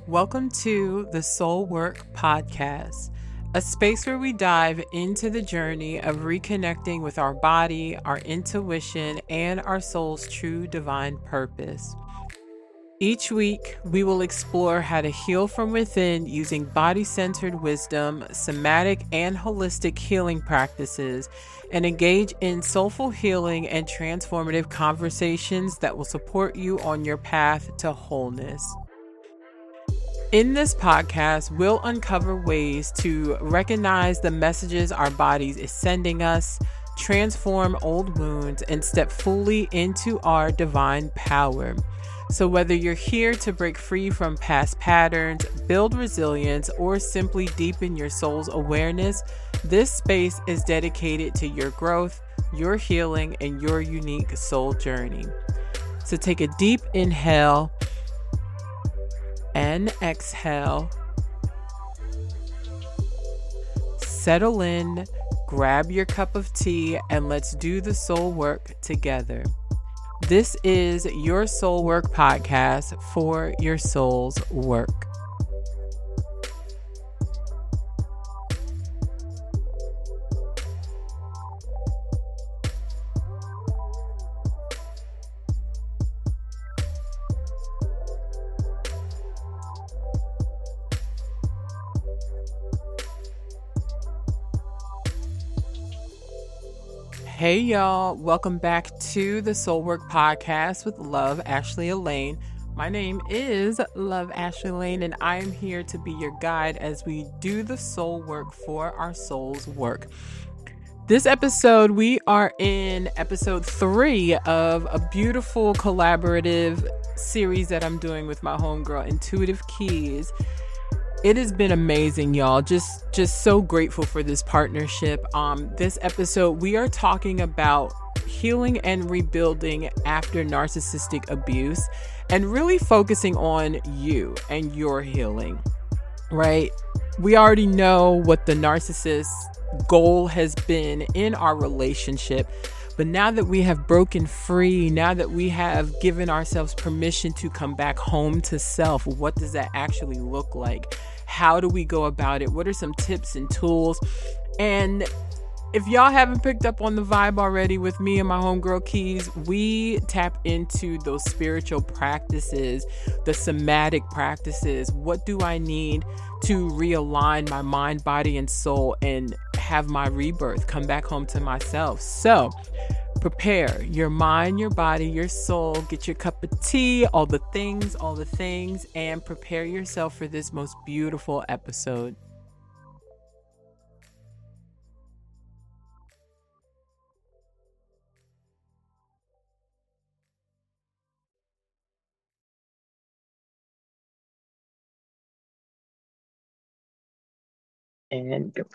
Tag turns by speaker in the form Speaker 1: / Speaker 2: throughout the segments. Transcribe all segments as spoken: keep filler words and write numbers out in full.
Speaker 1: Welcome to the Soul Work Podcast, a space where we dive into the journey of reconnecting with our body, our intuition, and our soul's true divine purpose. Each week, we will explore how to heal from within using body centered wisdom, somatic and holistic healing practices, and engage in soulful healing and transformative conversations that will support you on your path to wholeness. In this podcast, we'll uncover ways to recognize the messages our bodies is sending us, transform old wounds, and step fully into our divine power. So whether you're here to break free from past patterns, build resilience, or simply deepen your soul's awareness, this space is dedicated to your growth, your healing, and your unique soul journey. So take a deep inhale and exhale. Settle in, grab your cup of tea, and let's do the soul work together. This is your Soul Work Podcast for your soul's work. Hey y'all, welcome back to the Soul Work Podcast with Love Ashley Elaine. My name is Love Ashley Elaine, and I am here to be your guide as we do the soul work for our soul's work. This episode, we are in episode three of a beautiful collaborative series that I'm doing with my homegirl, Intuitive Keys. It has been amazing, y'all. Just just so grateful for this partnership. Um, this episode, we are talking about healing and rebuilding after narcissistic abuse and really focusing on you and your healing, right? We already know what the narcissist's goal has been in our relationship. But now that we have broken free, now that we have given ourselves permission to come back home to self, what does that actually look like? How do we go about it? What are some tips and tools? And if y'all haven't picked up on the vibe already with me and my homegirl Keys, we tap into those spiritual practices, the somatic practices. What do I need to realign my mind, body, and soul and have my rebirth, come back home to myself? So prepare your mind, your body, your soul, get your cup of tea, all the things, all the things, and prepare yourself for this most beautiful episode. And go.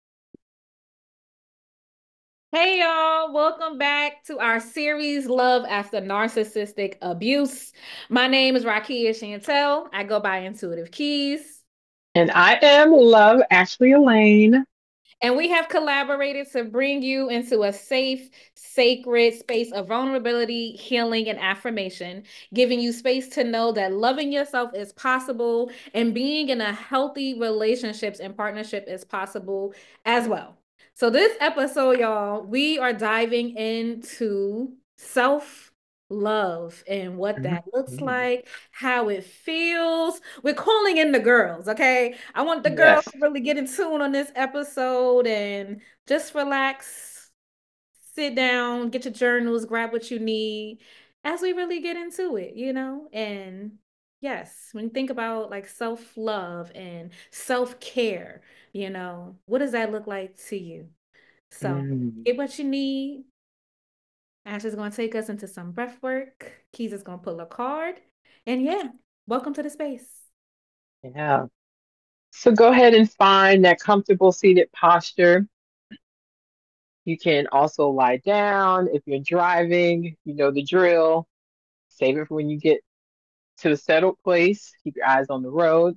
Speaker 2: Hey y'all, welcome back to our series Love After Narcissistic Abuse. My name is Rakia Chantel. I go by Intuitive Keys.
Speaker 1: And I am Love Ashley Elaine.
Speaker 2: And we have collaborated to bring you into a safe, sacred space of vulnerability, healing, and affirmation, giving you space to know that loving yourself is possible and being in a healthy relationships and partnership is possible as well. So this episode, y'all, we are diving into self love and what that looks
Speaker 1: Mm-hmm.
Speaker 2: like, how it feels. We're calling in the girls, okay? I want the girls
Speaker 1: Yes.
Speaker 2: to really get in tune on this episode and just relax, sit down, get your journals, grab what you need as we really get into it, you know? And yes, when you think about like self-love and self-care, you know, what does that look like to you? So
Speaker 1: Mm.
Speaker 2: get what you need. Ash is going to take us into some breath work. Keys is going to pull a card. And yeah, welcome to the space.
Speaker 1: Yeah. So go ahead and find that comfortable seated posture. You can also lie down. If you're driving, you know the drill. Save it for when you get to a settled place. Keep your eyes on the road.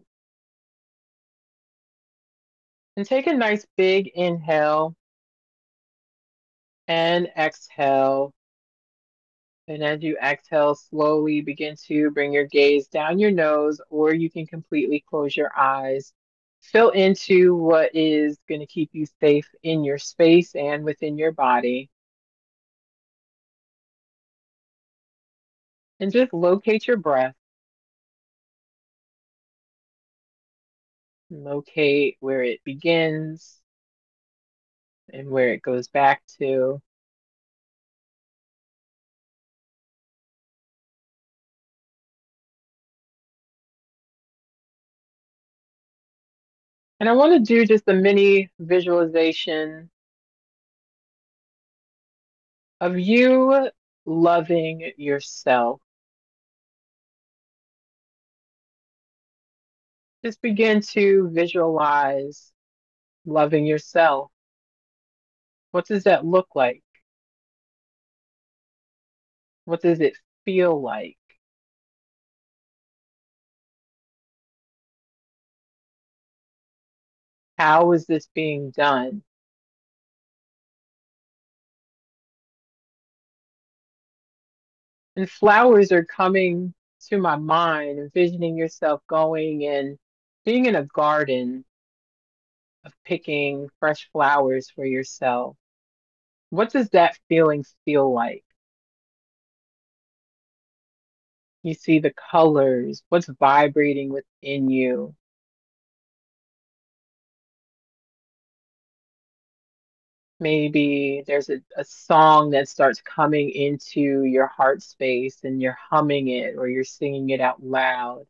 Speaker 1: And take a nice big inhale and exhale. And as you exhale, slowly begin to bring your gaze down your nose, or you can completely close your eyes. Feel into what is going to keep you safe in your space and within your body. And just locate your breath. Locate where it begins and where it goes back to. And I want to do just a mini visualization of you loving yourself. Just begin to visualize loving yourself. What does that look like? What does it feel like? How is this being done? And flowers are coming to my mind, envisioning yourself going and being in a garden of picking fresh flowers for yourself. What does that feeling feel like? You see the colors, what's vibrating within you. Maybe there's a, a song that starts coming into your heart space and you're humming it or you're singing it out loud.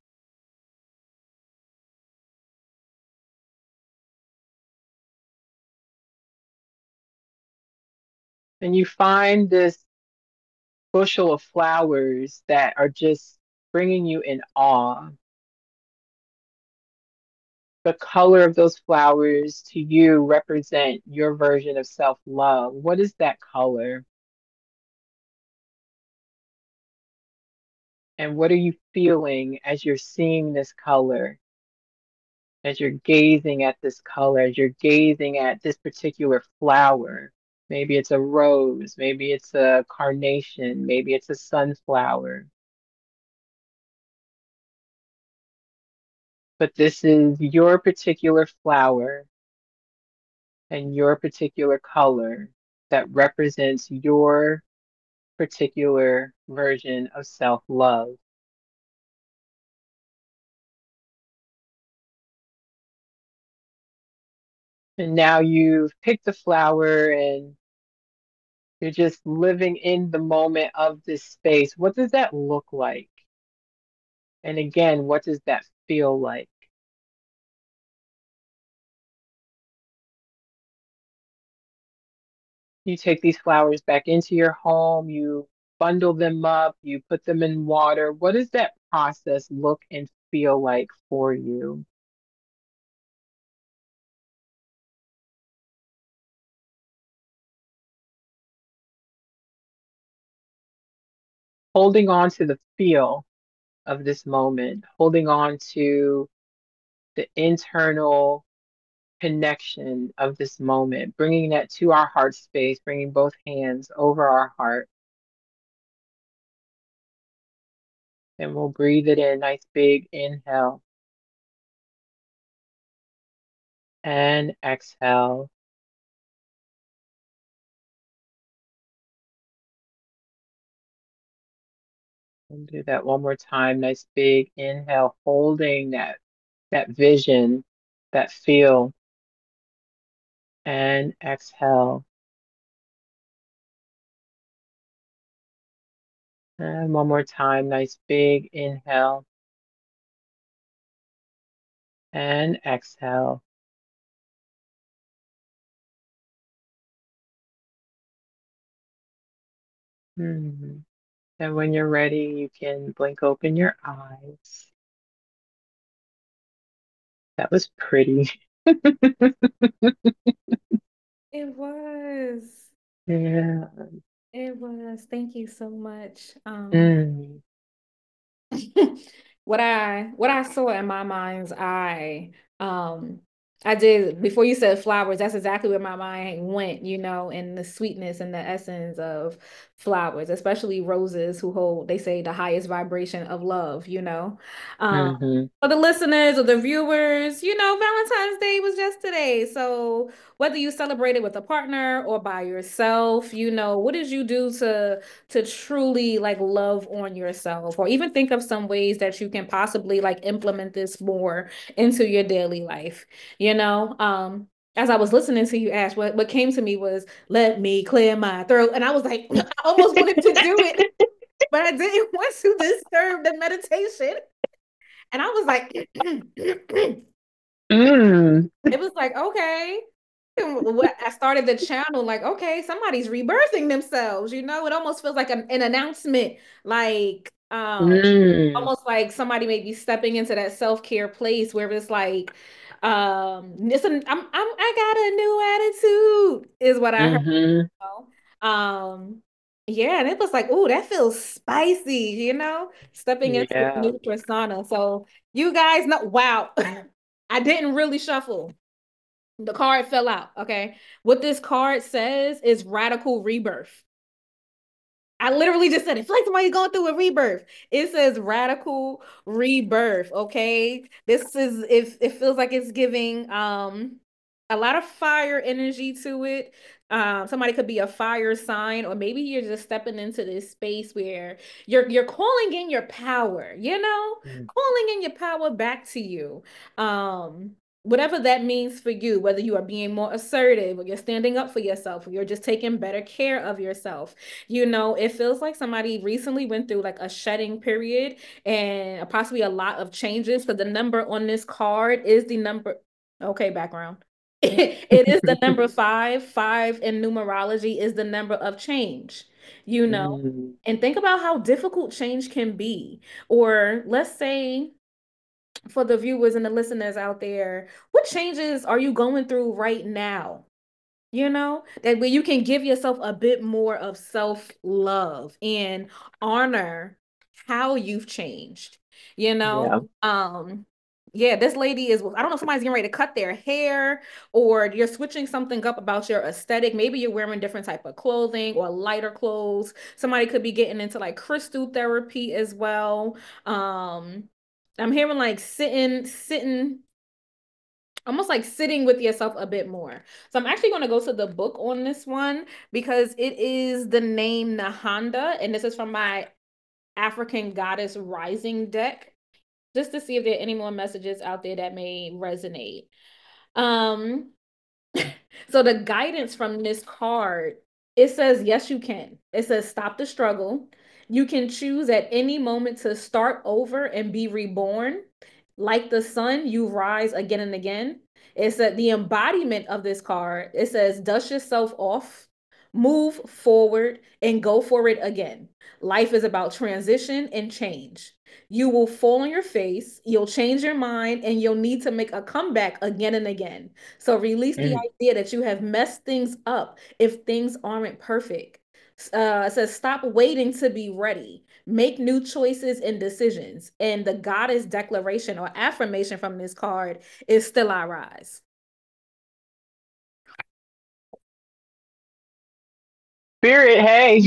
Speaker 1: And you find this bushel of flowers that are just bringing you in awe. The color of those flowers to you represent your version of self-love. What is that color? And what are you feeling as you're seeing this color? As you're gazing at this color, as you're gazing at this particular flower? Maybe it's a rose, maybe it's a carnation, maybe it's a sunflower. But this is your particular flower and your particular color that represents your particular version of self-love. And now you've picked the flower and you're just living in the moment of this space. What does that look like? And again, what does that feel like? You take these flowers back into your home, you bundle them up, you put them in water. What does that process look and feel like for you? Holding on to the feel of this moment, holding on to the internal connection of this moment, bringing that to our heart space, bringing both hands over our heart. And we'll breathe it in, nice big inhale. And exhale. And do that one more time. Nice big inhale, holding that that vision, that feel. And exhale. And one more time. Nice big inhale. And exhale. Hmm. And when you're ready, you can blink open your eyes. That was pretty.
Speaker 2: It was.
Speaker 1: Yeah.
Speaker 2: It was. Thank you so much. Um,
Speaker 1: Mm.
Speaker 2: what I what I saw in my mind's eye, um, I did before you said flowers, that's exactly where my mind went, you know, and the sweetness and the essence of flowers, especially roses who hold, they say, the highest vibration of love, you know. Um,
Speaker 1: Mm-hmm.
Speaker 2: for the listeners or the viewers, you know, Valentine's Day was just today. So whether you celebrate it with a partner or by yourself, you know, what did you do to to truly like love on yourself? Or even think of some ways that you can possibly like implement this more into your daily life, you know? Um, as I was listening to you, Ash, what, what came to me was, let me clear my throat. And I was like, I almost wanted to do it, but I didn't want to disturb the meditation. And I was like, it
Speaker 1: Mm.
Speaker 2: was like, okay. I started the channel, like, okay, somebody's rebirthing themselves, you know? It almost feels like an, an announcement, like, um,
Speaker 1: Mm.
Speaker 2: almost like somebody may be stepping into that self-care place where it's like, um, listen, I'm, I'm, I got a new attitude, is what I heard.
Speaker 1: Mm-hmm.
Speaker 2: Um, yeah, and it was like, oh, that feels spicy, you know, stepping into a
Speaker 1: Yeah.
Speaker 2: new persona. So you guys know, wow, I didn't really shuffle. The card fell out. Okay. What this card says is radical rebirth. I literally just said it. It's like somebody's going through a rebirth. It says radical rebirth. Okay. This is if it feels like it's giving um a lot of fire energy to it. Um, somebody could be a fire sign, or maybe you're just stepping into this space where you're you're calling in your power, you know,
Speaker 1: Mm.
Speaker 2: calling in your power back to you. Um, whatever that means for you, whether you are being more assertive or you're standing up for yourself, or you're just taking better care of yourself. You know, it feels like somebody recently went through like a shedding period and possibly a lot of changes. So the number on this card is the number. Okay, background. It is the number five. Five in numerology is the number of change, you know.
Speaker 1: Mm.
Speaker 2: And think about how difficult change can be. Or let's say, for the viewers and the listeners out there, what changes are you going through right now? You know, that way you can give yourself a bit more of self-love and honor how you've changed, you know?
Speaker 1: Yeah.
Speaker 2: Um, yeah, this lady is, I don't know, somebody's getting ready to cut their hair, or you're switching something up about your aesthetic. Maybe you're wearing different type of clothing or lighter clothes. Somebody could be getting into like crystal therapy as well. Um, I'm hearing like sitting, sitting almost like sitting with yourself a bit more. So I'm actually going to go to the book on this one because it is the name Nahanda, and this is from my African Goddess Rising deck, just to see if there are any more messages out there that may resonate. Um, so the guidance from this card, it says, yes, you can. It says, stop the struggle. You can choose at any moment to start over and be reborn. Like the sun, you rise again and again. It's that the embodiment of this card. It says, dust yourself off, move forward, and go for it again. Life is about transition and change. You will fall on your face, you'll change your mind, and you'll need to make a comeback again and again. So release the
Speaker 1: Mm.
Speaker 2: idea that you have messed things up if things aren't perfect. Uh, it says, stop waiting to be ready. Make new choices and decisions. And the goddess declaration or affirmation from this card is still I rise.
Speaker 1: Spirit, hey.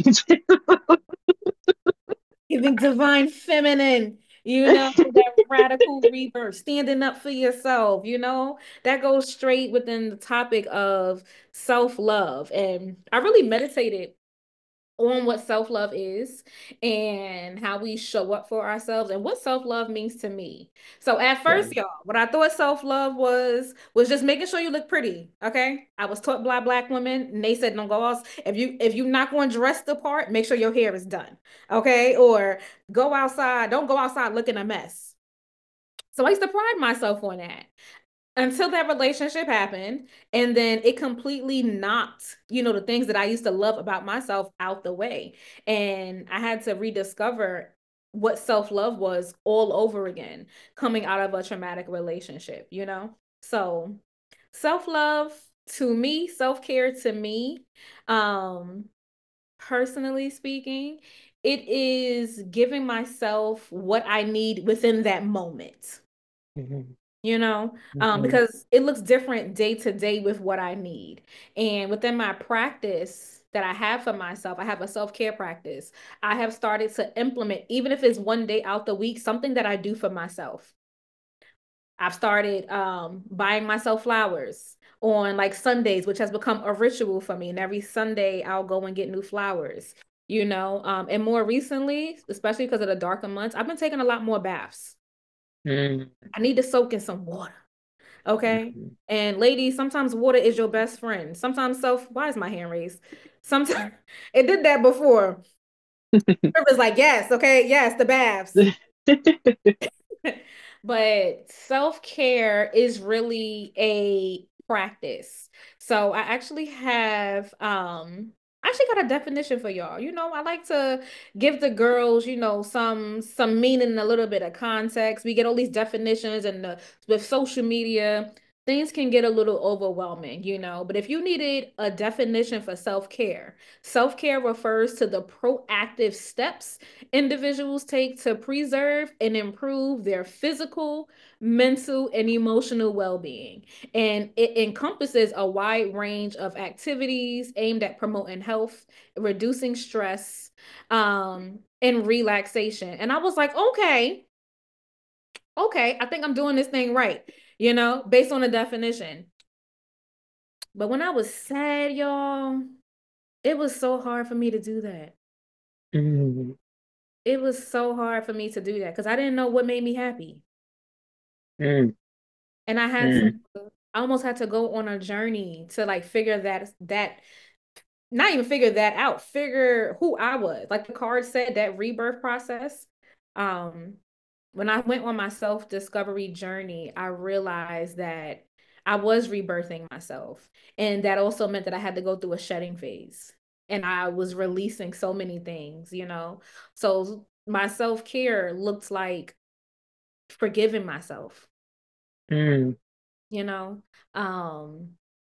Speaker 2: Giving divine feminine, you know, that radical rebirth, standing up for yourself, you know, that goes straight within the topic of self-love. And I really meditated on what self-love is and how we show up for ourselves and what self-love means to me. So at
Speaker 1: Yeah.
Speaker 2: first, y'all, what I thought self-love was was just making sure you look pretty. Okay. I was taught by black women and they said don't go out. If you if you're not going to dress the part, make sure your hair is done. Okay. Or go outside, don't go outside looking a mess. So I used to pride myself on that until that relationship happened, and then it completely knocked, you know, the things that I used to love about myself out the way. And I had to rediscover what self-love was all over again, coming out of a traumatic relationship, you know? So self-love to me, self-care to me, um, personally speaking, it is giving myself what I need within that moment,
Speaker 1: Mhm.
Speaker 2: you know, um,
Speaker 1: Mhm.
Speaker 2: because it looks different day to day with what I need. And within my practice that I have for myself. I have a self-care practice. I have started to implement, even if it's one day out the week, something that I do for myself. I've started um, buying myself flowers on like Sundays, which has become a ritual for me. And every Sunday, I'll go and get new flowers, you know. Um, and more recently, especially because of the darker months, I've been taking a lot more baths.
Speaker 3: Mm.
Speaker 2: I need to soak in some water. Okay.
Speaker 3: Mhm.
Speaker 2: And ladies, sometimes water is your best friend. Sometimes self, why is my hand raised? Sometimes it did that before. It was like, yes, okay, yes, the baths. But self-care is really a practice. So I actually have um I actually got a definition for y'all. You know, I like to give the girls, you know, some some meaning and a little bit of context. We get all these definitions and the, with social media, things can get a little overwhelming, you know. But if you needed a definition for self-care, self-care refers to the proactive steps individuals take to preserve and improve their physical, mental, and emotional well being. And it encompasses a wide range of activities aimed at promoting health, reducing stress, um, and relaxation. And I was like, okay, okay, I think I'm doing this thing right, you know, based on the definition. But when I was sad, y'all, it was so hard for me to do that.
Speaker 3: Mm.
Speaker 2: It was so hard for me to do that because I didn't know what made me happy.
Speaker 3: Mm.
Speaker 2: And I had to,
Speaker 3: Mm.
Speaker 2: I almost had to go on a journey to like figure that that not even figure that out, figure who I was. Like the card said, that rebirth process. Um, when I went on my self-discovery journey, I realized that I was rebirthing myself. And that also meant that I had to go through a shedding phase. And I was releasing so many things, you know. So my self-care looked like forgiving myself,
Speaker 3: Mm.
Speaker 2: you know, um,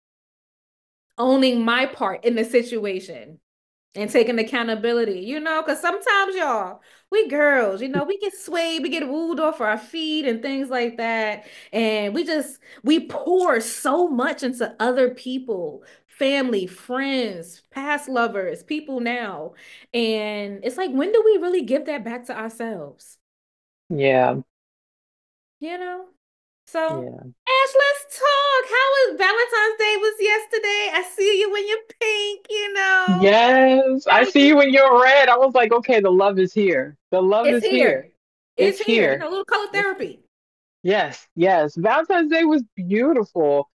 Speaker 2: owning my part in the situation and taking accountability, you know, because sometimes y'all, we girls, you know, we get swayed, we get wooed off our feet and things like that. And we just, we pour so much into other people, family, friends, past lovers, people now. And it's like, when do we really give that back to ourselves?
Speaker 3: Yeah.
Speaker 2: You know? So,
Speaker 3: Yeah.
Speaker 2: Ash, let's talk. How was Valentine's Day was yesterday? I see you in your pink, you know.
Speaker 3: Yes.
Speaker 2: How
Speaker 3: I see
Speaker 2: you?
Speaker 3: you in your red. I was like, okay, the love is here. The love
Speaker 2: It's
Speaker 3: is here.
Speaker 2: here.
Speaker 3: It's
Speaker 2: It's here. You
Speaker 3: here.
Speaker 2: know, a little color
Speaker 3: It's
Speaker 2: therapy.
Speaker 3: yes, yes. Valentine's Day was beautiful.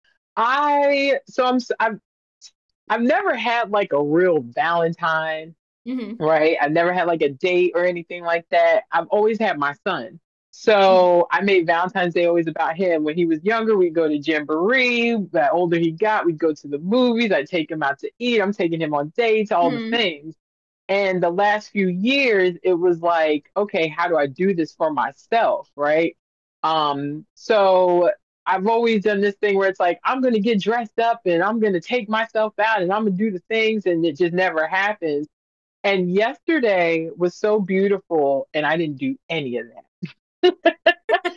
Speaker 3: I so I'm s- I've I've never had like a real Valentine,
Speaker 2: Hmm.
Speaker 3: right? I've never had like a date or anything like that. I've always had my son.
Speaker 2: Hmm.
Speaker 3: So I made Valentine's Day always about him. When he was younger, we'd go to Jamboree. The older he got, we'd go to the movies. I'd take him out to eat. I'm taking him on dates, all the
Speaker 2: Hmm.
Speaker 3: things. And the last few years, it was like, okay, how do I do this for myself, right? Um, so I've always done this thing where it's like, I'm gonna get dressed up and I'm gonna take myself out and I'm gonna do the things, and it just never happens. And yesterday was so beautiful, and I didn't do any of that.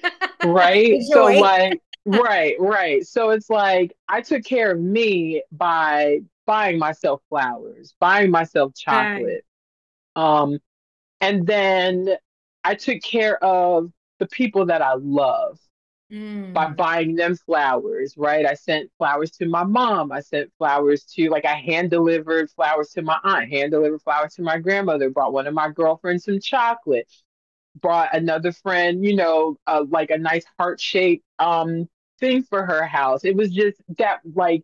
Speaker 3: Right?
Speaker 2: The
Speaker 3: So,
Speaker 2: joy.
Speaker 3: like, right, right. So it's like I took care of me by buying myself flowers, buying myself
Speaker 2: Right.
Speaker 3: chocolate. Um, and then I took care of the people that I love by
Speaker 2: Mm.
Speaker 3: buying them flowers, right? I sent flowers to my mom. I sent flowers to, like, I hand delivered flowers to my aunt, hand delivered flowers to my grandmother, brought one of my girlfriends some chocolate, brought another friend, you know, uh, like a nice heart shaped um thing for her house. It was just that, like,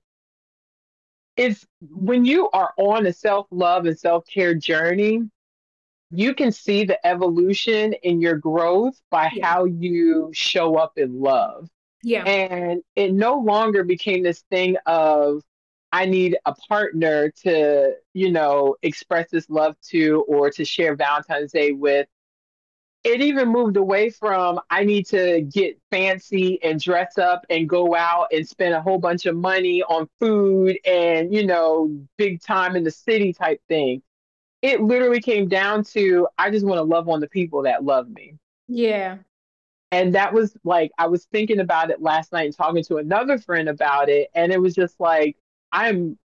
Speaker 3: it's when you are on a self love and self care journey, you can see the evolution in your growth by
Speaker 2: Yeah.
Speaker 3: how you show up in love.
Speaker 2: Yeah.
Speaker 3: And it no longer became this thing of, I need a partner to, you know, express this love to or to share Valentine's Day with. It even moved away from, I need to get fancy and dress up and go out and spend a whole bunch of money on food and, you know, big time in the city type thing. It literally came down to, I just want to love on the people that love me.
Speaker 2: Yeah.
Speaker 3: And that was like, I was thinking about it last night and talking to another friend about it. And it was just like, I'm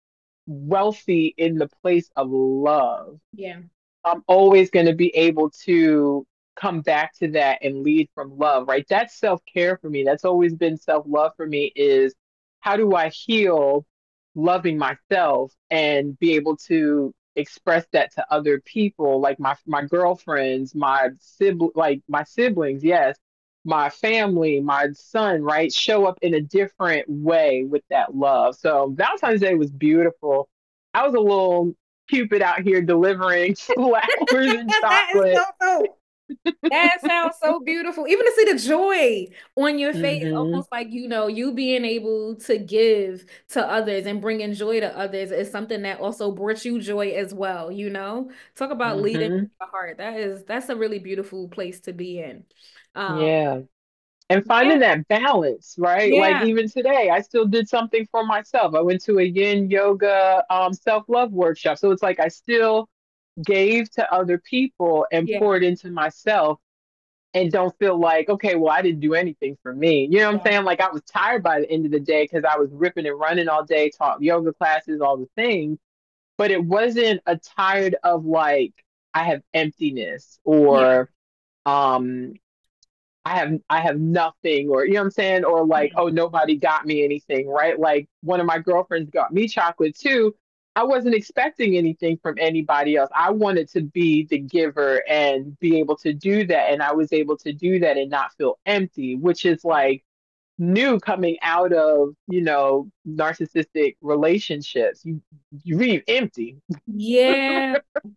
Speaker 3: wealthy in the place of love,
Speaker 2: Yeah.
Speaker 3: I'm always going to be able to come back to that and lead from love, right? That's self-care for me. That's always been self-love for me is how do I heal loving myself and be able to express that to other people, like my my girlfriends, my sibling, like my siblings, yes, my family, my son, right? Show up in a different way with that love. So Valentine's Day was beautiful. I was a little Cupid out here delivering flowers and
Speaker 2: That is so
Speaker 3: chocolate.
Speaker 2: dope. That sounds so beautiful. Even to see the joy on your face,
Speaker 3: Hmm.
Speaker 2: almost like, you know, you being able to give to others and bringing joy to others is something that also brought you joy as well, you know? Talk about leading
Speaker 3: Hmm.
Speaker 2: from the heart. That is, that's a really beautiful place to be in. Um,
Speaker 3: Yeah. And
Speaker 2: yeah,
Speaker 3: finding that balance, right? Like
Speaker 2: yeah,
Speaker 3: even today, I still did something for myself. I went to a yin yoga um, self-love workshop. So it's like I still gave to other people and
Speaker 2: yeah,
Speaker 3: poured into myself and don't feel like, okay, well, I didn't do anything for me. You know what I'm
Speaker 2: yeah,
Speaker 3: saying? Like I was tired by the end of the day because I was ripping and running all day, taught yoga classes, all the things. But it wasn't a tired of like, I have emptiness
Speaker 2: yeah,
Speaker 3: or um I have I have nothing or you know what I'm saying or like
Speaker 2: yeah,
Speaker 3: oh nobody got me anything, right? Like one of my girlfriends got me chocolate too. I wasn't expecting anything from anybody else. I wanted to be the giver and be able to do that and I was able to do that and not feel empty, which is like new coming out of, you know, narcissistic relationships. You you leave empty.
Speaker 2: yeah,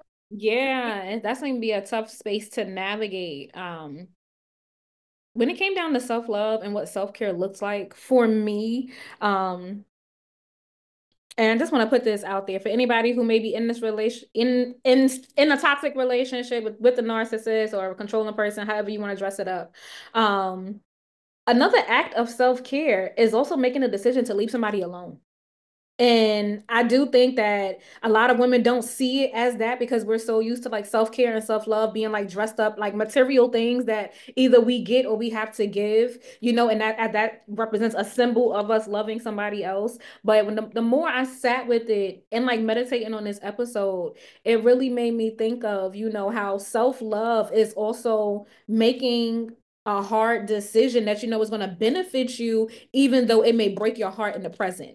Speaker 2: yeah. And that's going to be a tough space to navigate. Um, when it came down to self-love and what self-care looks like for me, um, and I just want to put this out there for anybody who may be in this relation in in in a toxic relationship with, with a narcissist or a controlling person, however you want to dress it up. Um, another act of self-care is also making a decision to leave somebody alone. And I do think that a lot of women don't see it as that because we're so used to like self-care and self-love being like dressed up like material things that either we get or we have to give, you know, and that that represents a symbol of us loving somebody else. But when the, the more I sat with it and like meditating on this episode, it really made me think of, you know, how self-love is also making a hard decision that you know is going to benefit you, even though it may break your heart in the present.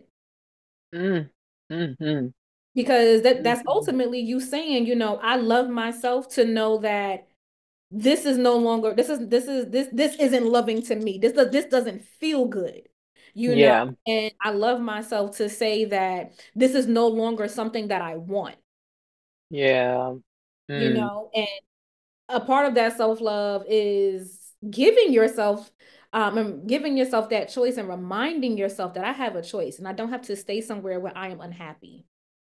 Speaker 3: Mm, mm-hmm,
Speaker 2: Because that that's
Speaker 3: mm-hmm.
Speaker 2: ultimately you saying, you know, I love myself to know that this is no longer this is this is this this isn't loving to me. This does this doesn't feel good. You know,
Speaker 3: Yeah,
Speaker 2: and I love myself to say that this is no longer something that I want,
Speaker 3: yeah.
Speaker 2: you
Speaker 3: Mm.
Speaker 2: know, and a part of that self-love is giving yourself um and giving yourself that choice and reminding yourself that I have a choice and I don't have to stay somewhere where I am unhappy.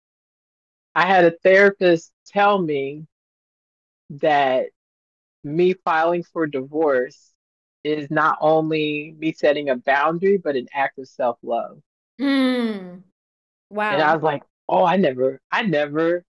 Speaker 3: I had a therapist tell me that me filing for divorce is not only me setting a boundary, but an act of self-love.
Speaker 2: Mm,
Speaker 3: And I
Speaker 2: wow.
Speaker 3: was like, oh, I never, I never,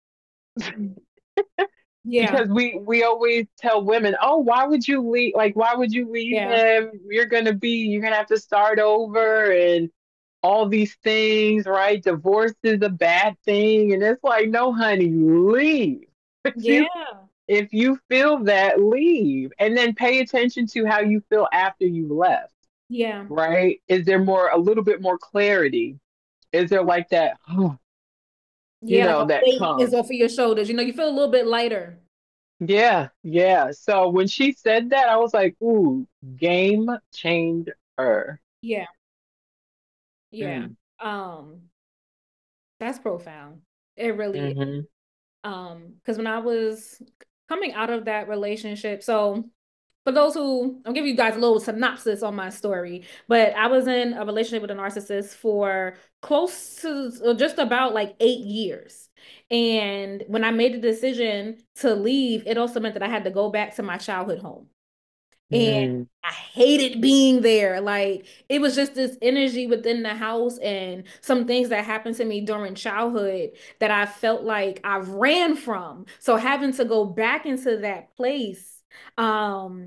Speaker 2: Yeah.
Speaker 3: because we we always tell women, oh, why would you leave? Like, why would you leave
Speaker 2: Yeah.
Speaker 3: him? You're gonna be, you're gonna have to start over and all these things, right? Divorce is a bad thing, and it's like, no, honey, leave. If you
Speaker 2: Yeah.
Speaker 3: if you feel that, leave, and then pay attention to how you feel after you left,
Speaker 2: Yeah.
Speaker 3: right? Is there more, a little bit more clarity? Is there like that, you
Speaker 2: Yeah, like
Speaker 3: know,
Speaker 2: a
Speaker 3: that
Speaker 2: weight is
Speaker 3: comes?
Speaker 2: off of your shoulders. You know, you feel a little bit lighter.
Speaker 3: Yeah, yeah. So when she said that, I was like, ooh, game changer.
Speaker 2: Yeah. Yeah.
Speaker 3: Mm.
Speaker 2: Um, that's profound. It really is.
Speaker 3: Mm-hmm.
Speaker 2: Um, because when I was coming out of that relationship, so for those who, I'll give you guys a little synopsis on my story, but I was in a relationship with a narcissist for close to or just about like eight years. And when I made the decision to leave, it also meant that I had to go back to my childhood home. And
Speaker 3: Mm.
Speaker 2: I hated being there. Like it was just this energy within the house and some things that happened to me during childhood that I felt like I ran from. So having to go back into that place, um,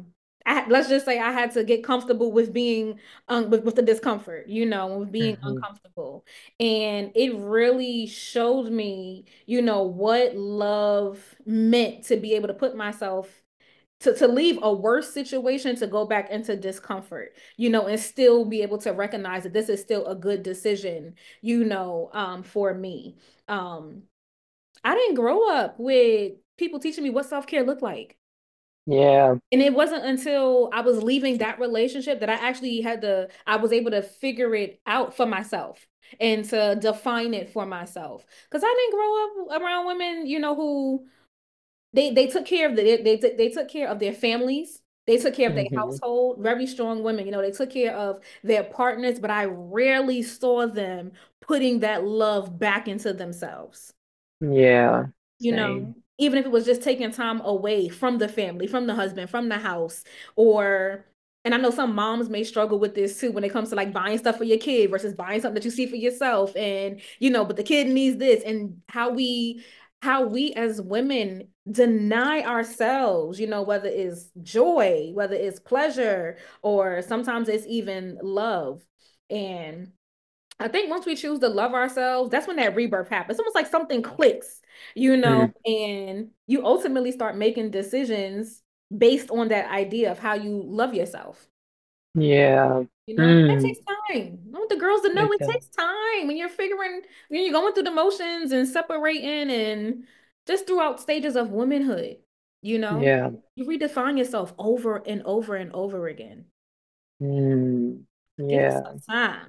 Speaker 2: I, let's just say I had to get comfortable with being um with, with the discomfort, you know, with being
Speaker 3: Mm-hmm.
Speaker 2: uncomfortable. And it really showed me, you know, what love meant to be able to put myself to, to leave a worse situation to go back into discomfort, you know, and still be able to recognize that this is still a good decision, you know, um, for me. Um, I didn't grow up with people teaching me what self-care looked like.
Speaker 3: Yeah.
Speaker 2: And it wasn't until I was leaving that relationship that I actually had to, I was able to figure it out for myself and to define it for myself. Because I didn't grow up around women, you know, who they they took care of the they they, they took care of their families. They took care of their
Speaker 3: Mm-hmm.
Speaker 2: household. Very strong women, you know, they took care of their partners, but I rarely saw them putting that love back into themselves.
Speaker 3: Yeah.
Speaker 2: You know,
Speaker 3: Same.
Speaker 2: even if it was just taking time away from the family, from the husband, from the house, or and I know some moms may struggle with this too when it comes to like buying stuff for your kid versus buying something that you see for yourself. And, you know, but the kid needs this and how we how we as women deny ourselves, you know, whether it's joy, whether it's pleasure, or sometimes it's even love. And I think once we choose to love ourselves, that's when that rebirth happens. It's almost like something clicks, you know,
Speaker 3: Mm.
Speaker 2: and you ultimately start making decisions based on that idea of how you love yourself.
Speaker 3: Yeah.
Speaker 2: You know, that
Speaker 3: Mm.
Speaker 2: takes time. I want the girls to know
Speaker 3: It
Speaker 2: it
Speaker 3: does.
Speaker 2: takes time when you're figuring, when you're going through the motions and separating and just throughout stages of womanhood, you know,
Speaker 3: Yeah.
Speaker 2: you redefine yourself over and over and over again.
Speaker 3: Mm.
Speaker 2: Give it
Speaker 3: Yeah.
Speaker 2: some time.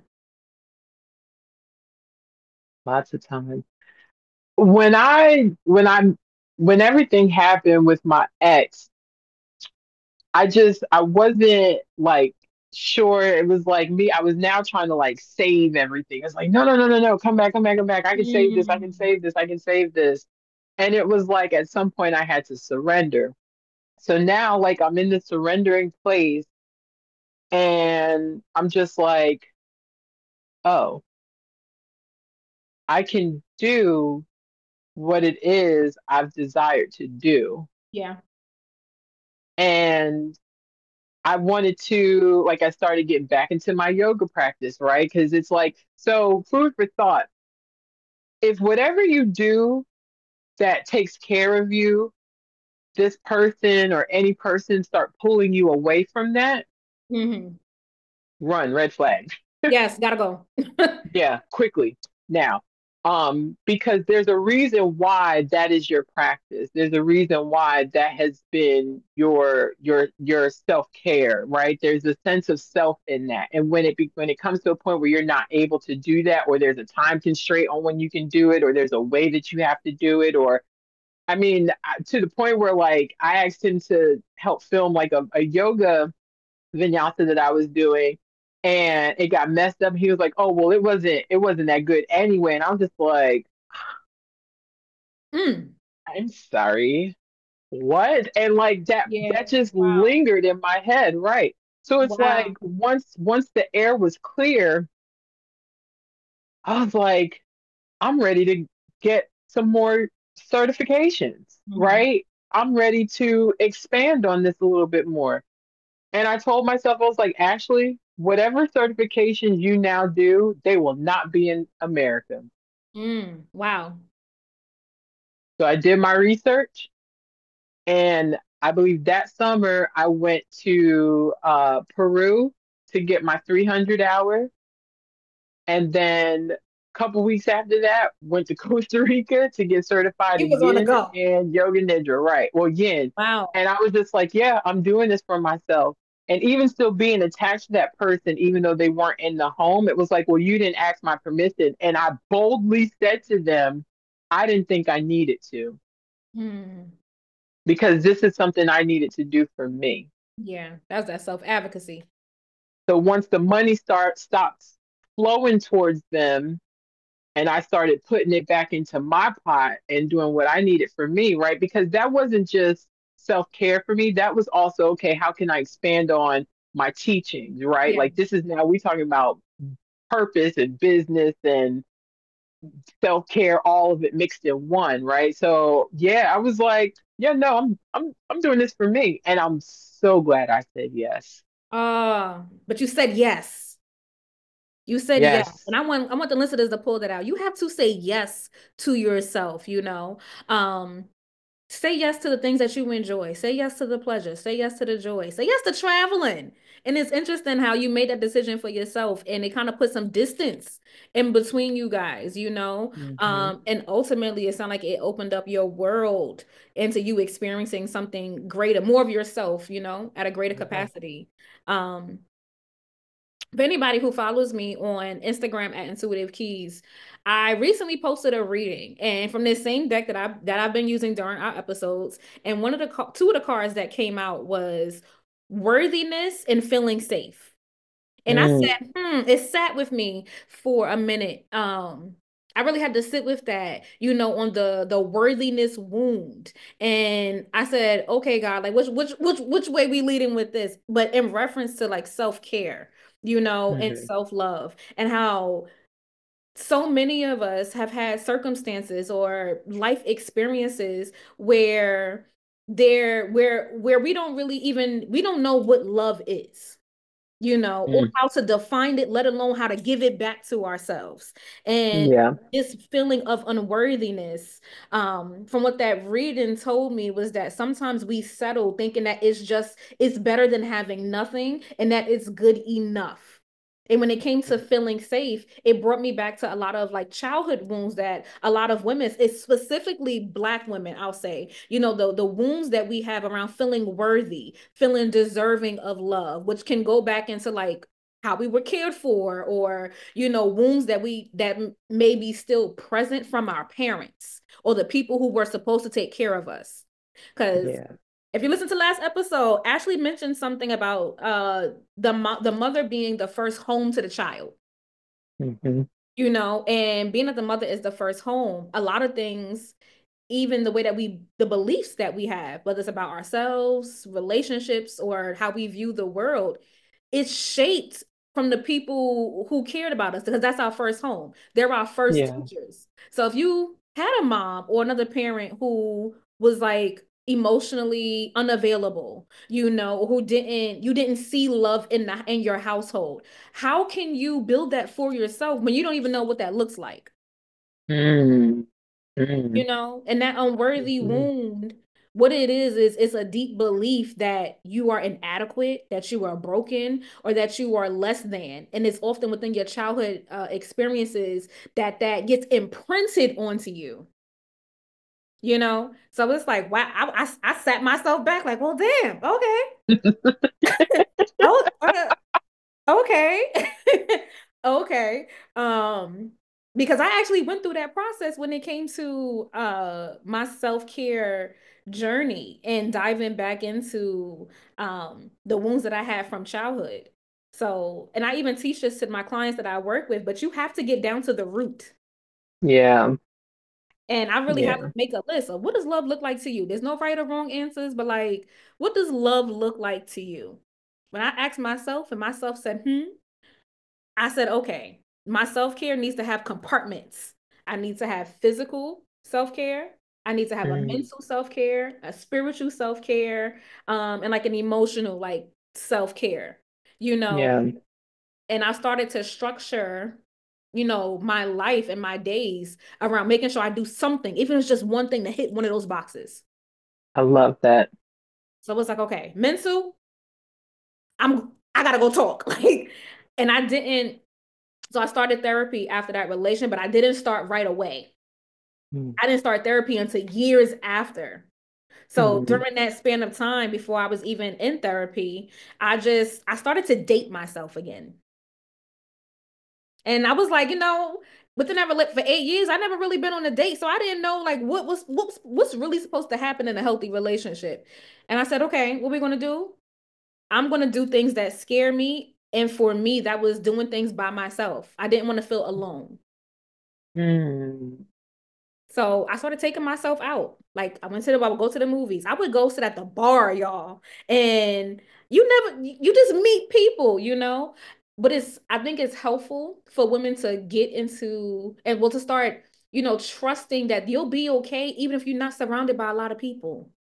Speaker 3: Lots of time. When I when I'm when everything happened with my ex, I just I wasn't like sure. It was like me. I was now trying to like save everything. It's like, no, no, no, no, no. Come back, come back, come back. I can save this. I can
Speaker 2: Mm.
Speaker 3: save this. I can save this. And it was like at some point I had to surrender. So now like I'm in the surrendering place and I'm just like, oh, I can do what it is I've desired to do.
Speaker 2: Yeah.
Speaker 3: And I wanted to, like, I started getting back into my yoga practice, right? Because it's like, so food for thought. If whatever you do that takes care of you, this person or any person start pulling you away from that,
Speaker 2: Hmm.
Speaker 3: run, red flag.
Speaker 2: Yes, gotta go.
Speaker 3: Yeah, quickly now. Um, because there's a reason why that is your practice. There's a reason why that has been your your your self-care, right? There's a sense of self in that. And when it be, when it comes to a point where you're not able to do that, or there's a time constraint on when you can do it, or there's a way that you have to do it, or I mean, I- to the point where like I asked him to help film like a, a yoga vinyasa that I was doing and it got messed up. He was like, "Oh, well, it wasn't it wasn't that good anyway." And I was just like,
Speaker 2: Mm.
Speaker 3: "I'm sorry. What?" And like that
Speaker 2: Yeah.
Speaker 3: that just
Speaker 2: Wow.
Speaker 3: lingered in my head, right? So it's like
Speaker 2: Wow.
Speaker 3: once once the air was clear, I was like, I'm ready to get some more certifications,
Speaker 2: Hmm.
Speaker 3: right? I'm ready to expand on this a little bit more. And I told myself, I was like, Ashley, whatever certifications you now do, they will not be in America.
Speaker 2: Mm. Wow.
Speaker 3: So I did my research, and I believe that summer I went to uh, Peru to get my three hundred hour. And then a couple weeks after that, went to Costa Rica to get certified
Speaker 2: He
Speaker 3: in
Speaker 2: was on the
Speaker 3: Yin
Speaker 2: go.
Speaker 3: and Yoga Nidra, right? Well, Yin.
Speaker 2: Wow.
Speaker 3: And I was just like, yeah, I'm doing this for myself. And even still being attached to that person, even though they weren't in the home, it was like, well, you didn't ask my permission. And I boldly said to them, I didn't think I needed to
Speaker 2: Mm.
Speaker 3: because this is something I needed to do for me.
Speaker 2: Yeah. That's that self-advocacy.
Speaker 3: So once the money starts stops flowing towards them, and I started putting it back into my pot and doing what I needed for me, right? Because that wasn't just self care for me. That was also, okay, how can I expand on my teachings, right?
Speaker 2: Yeah.
Speaker 3: Like this is now we talking about purpose and business and self care, all of it mixed in one, right? So yeah, I was like, yeah, no, I'm I'm I'm doing this for me. And I'm so glad I said yes.
Speaker 2: Uh, but you said yes. You said yes. And
Speaker 3: Yes.
Speaker 2: I want I want the listeners to pull that out. You have to say yes to yourself, you know. Um, say yes to the things that you enjoy. Say yes to the pleasure. Say yes to the joy. Say yes to traveling. And it's interesting how you made that decision for yourself and it kind of put some distance in between you guys, you know?
Speaker 3: Hmm.
Speaker 2: Um, and ultimately it sounded like it opened up your world into you experiencing something greater, more of yourself, you know, at a greater
Speaker 3: Yeah.
Speaker 2: capacity. Um, for anybody who follows me on Instagram at Intuitive Keys, I recently posted a reading, and from this same deck that I that I've been using during our episodes, and one of the two of the cards that came out was worthiness and feeling safe. And I
Speaker 3: Mm.
Speaker 2: said, hmm, it sat with me for a minute. Um, I really had to sit with that, you know, on the the worthiness wound. And I said, okay, God, like which which which which way we leading with this? But in reference to like self-care, you know, and
Speaker 3: Hmm.
Speaker 2: self-love, and how so many of us have had circumstances or life experiences where there where where we don't really even we don't know what love is, you know, or
Speaker 3: Mm.
Speaker 2: how to define it, let alone how to give it back to ourselves. And
Speaker 3: Yeah.
Speaker 2: this feeling of unworthiness, um, from what that reading told me, was that sometimes we settle thinking that it's just, it's better than having nothing and that it's good enough. And when it came to feeling safe, it brought me back to a lot of like childhood wounds that a lot of women, it's specifically Black women, I'll say, you know, the, the wounds that we have around feeling worthy, feeling deserving of love, which can go back into like how we were cared for, or, you know, wounds that we, that may be still present from our parents or the people who were supposed to take care of us. Because
Speaker 3: Yeah.
Speaker 2: if you listen to last episode, Ashley mentioned something about uh the mo- the mother being the first home to the child,
Speaker 3: Hmm.
Speaker 2: you know, and being that the mother is the first home, a lot of things, even the way that we, the beliefs that we have, whether it's about ourselves, relationships, or how we view the world, it's shaped from the people who cared about us, because that's our first home. They're our first
Speaker 3: Yeah.
Speaker 2: teachers. So if you had a mom or another parent who was like emotionally unavailable, you know, who didn't, you didn't see love in the in your household, how can you build that for yourself when you don't even know what that looks like?
Speaker 3: Mm.
Speaker 2: You
Speaker 3: Mm.
Speaker 2: know, and that unworthy
Speaker 3: Mhm.
Speaker 2: wound, what it is is it's a deep belief that you are inadequate, that you are broken, or that you are less than. And it's often within your childhood uh, experiences that that gets imprinted onto you, you know. So it's like, wow, I, I, I sat myself back like, well, damn, okay. Oh, uh, okay. Okay. Um, because I actually went through that process when it came to uh my self-care journey and diving back into um the wounds that I had from childhood. So, and I even teach this to my clients that I work with, but you have to get down to the root.
Speaker 3: Yeah.
Speaker 2: And I really have to
Speaker 3: Yeah.
Speaker 2: make a list of what does love look like to you? There's no right or wrong answers, but like, what does love look like to you? When I asked myself and myself said, hmm, I said, okay, my self care needs to have compartments. I need to have physical self care. I need to have a
Speaker 3: Mm.
Speaker 2: mental self care, a spiritual self care, um, and like an emotional like self care, you know.
Speaker 3: Yeah.
Speaker 2: And I started to structure, you know, my life and my days around making sure I do something, even if it's just one thing to hit one of those boxes.
Speaker 3: I love that.
Speaker 2: So it was like, okay, mental, I'm I gotta go talk. Like, and I didn't. So I started therapy after that relation, but I didn't start right away.
Speaker 3: Mm.
Speaker 2: I didn't start therapy until years after. So
Speaker 3: Mm.
Speaker 2: during that span of time before I was even in therapy, I just I started to date myself again. And I was like, you know, within that relationship for eight years, I never really been on a date. So I didn't know like what was what's what's really supposed to happen in a healthy relationship. And I said, okay, what are we gonna do? I'm gonna do things that scare me. And for me, that was doing things by myself. I didn't want to feel alone.
Speaker 3: Mm.
Speaker 2: So I started taking myself out. Like I went to the, I would go to the movies. I would go sit at the bar, y'all. And you never, you just meet people, you know? But it's, I think it's helpful for women to get into, and well, to start, you know, trusting that you'll be okay, even if you're not surrounded by a lot of people.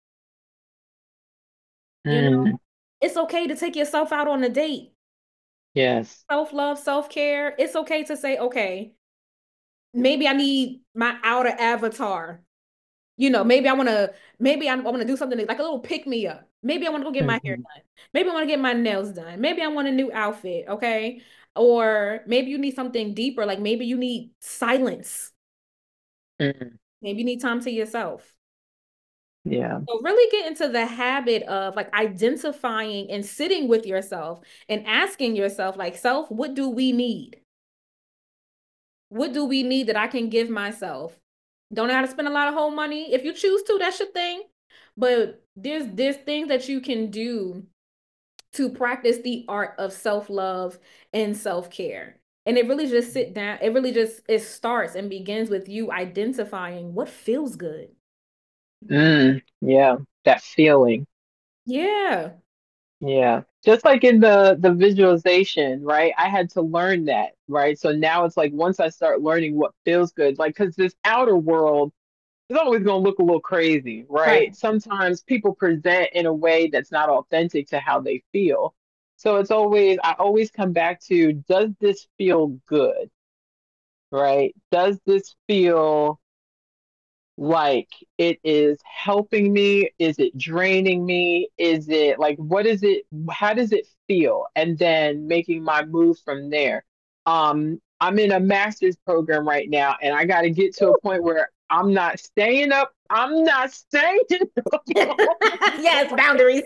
Speaker 2: You know,
Speaker 3: Mm.
Speaker 2: it's okay to take yourself out on a date.
Speaker 3: Yes.
Speaker 2: Self-love, self-care. It's okay to say, okay, maybe I need my outer avatar. You know, maybe I want to, maybe I, I want to do something like a little pick me up. Maybe I want to go get my hair
Speaker 3: Hmm.
Speaker 2: done. Maybe I want to get my nails done. Maybe I want a new outfit. Okay. Or maybe you need something deeper. Like maybe you need silence.
Speaker 3: Mm.
Speaker 2: Maybe you need time to yourself.
Speaker 3: Yeah.
Speaker 2: So really get into the habit of like identifying and sitting with yourself and asking yourself, like, self, what do we need? What do we need that I can give myself? Don't know how to spend a lot of whole money. If you choose to, that's your thing. But there's there's things that you can do to practice the art of self-love and self-care. And it really just sit down, it really just it starts and begins with you identifying what feels good.
Speaker 3: Mm. Yeah. That feeling.
Speaker 2: Yeah.
Speaker 3: Yeah. Just like in the the visualization, right? I had to learn that, right? So now it's like once I start learning what feels good, like because this outer world is always going to look a little crazy,
Speaker 2: Right.
Speaker 3: right? Sometimes people present in a way that's not authentic to how they feel. So it's always, I always come back to, does this feel good, right? Does this feel like it is helping me? Is it draining me? Is it like, what is it? How does it feel? And then making my move from there. Um, I'm in a master's program right now, and I got to get to a point where I'm not staying up. I'm not staying up.
Speaker 2: Yes, boundaries.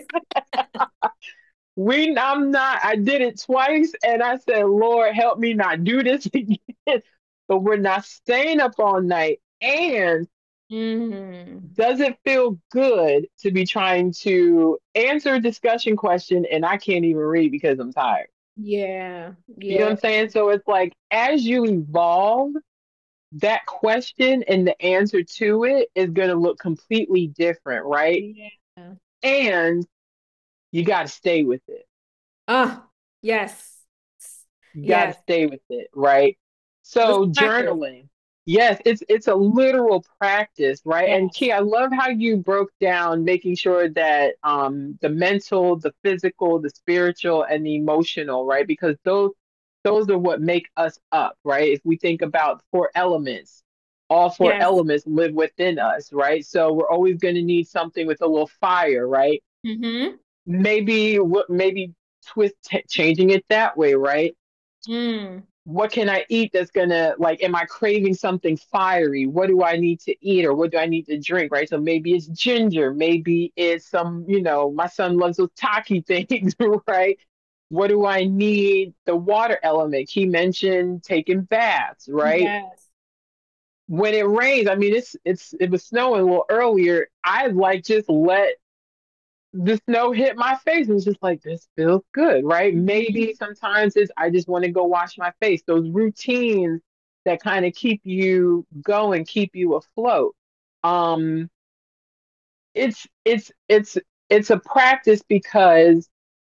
Speaker 3: We, I'm not. I did it twice, and I said, Lord, help me not do this again. But we're not staying up all night, and
Speaker 2: Hmm.
Speaker 3: does it feel good to be trying to answer a discussion question and I can't even read because I'm tired?
Speaker 2: Yeah.
Speaker 3: You know what
Speaker 2: Yeah.
Speaker 3: I'm saying? So it's like as you evolve, that question and the answer to it is going to look completely different, right?
Speaker 2: Yeah.
Speaker 3: And you got to stay with it.
Speaker 2: Ah, yes.
Speaker 3: You got to
Speaker 2: Yes.
Speaker 3: stay with it, right?
Speaker 2: This
Speaker 3: So
Speaker 2: practice.
Speaker 3: journaling, yes, it's it's a literal practice, right? And
Speaker 2: Yes.
Speaker 3: Key, I love how you broke down making sure that um the mental, the physical, the spiritual, and the emotional, right? Because those those are what make us up, right? If we think about four elements, all four
Speaker 2: Yes.
Speaker 3: elements live within us, right? So we're always going to need something with a little fire, right?
Speaker 2: Mm-hmm.
Speaker 3: Maybe what maybe twist t- changing it that way, right?
Speaker 2: Mm.
Speaker 3: What can I eat that's gonna like, am I craving something fiery? What do I need to eat or what do I need to drink? Right. So maybe it's ginger, maybe it's some, you know, my son loves those taki things, right? What do I need? The water element. He mentioned taking baths, right?
Speaker 2: Yes.
Speaker 3: When it rains, I mean it's it's it was snowing a little earlier. I like just let the snow hit my face and was just like, this feels good, right? Maybe
Speaker 2: Mhm.
Speaker 3: sometimes it's I just want to go wash my face. Those routines that kind of keep you going, keep you afloat. Um, it's it's it's it's a practice because,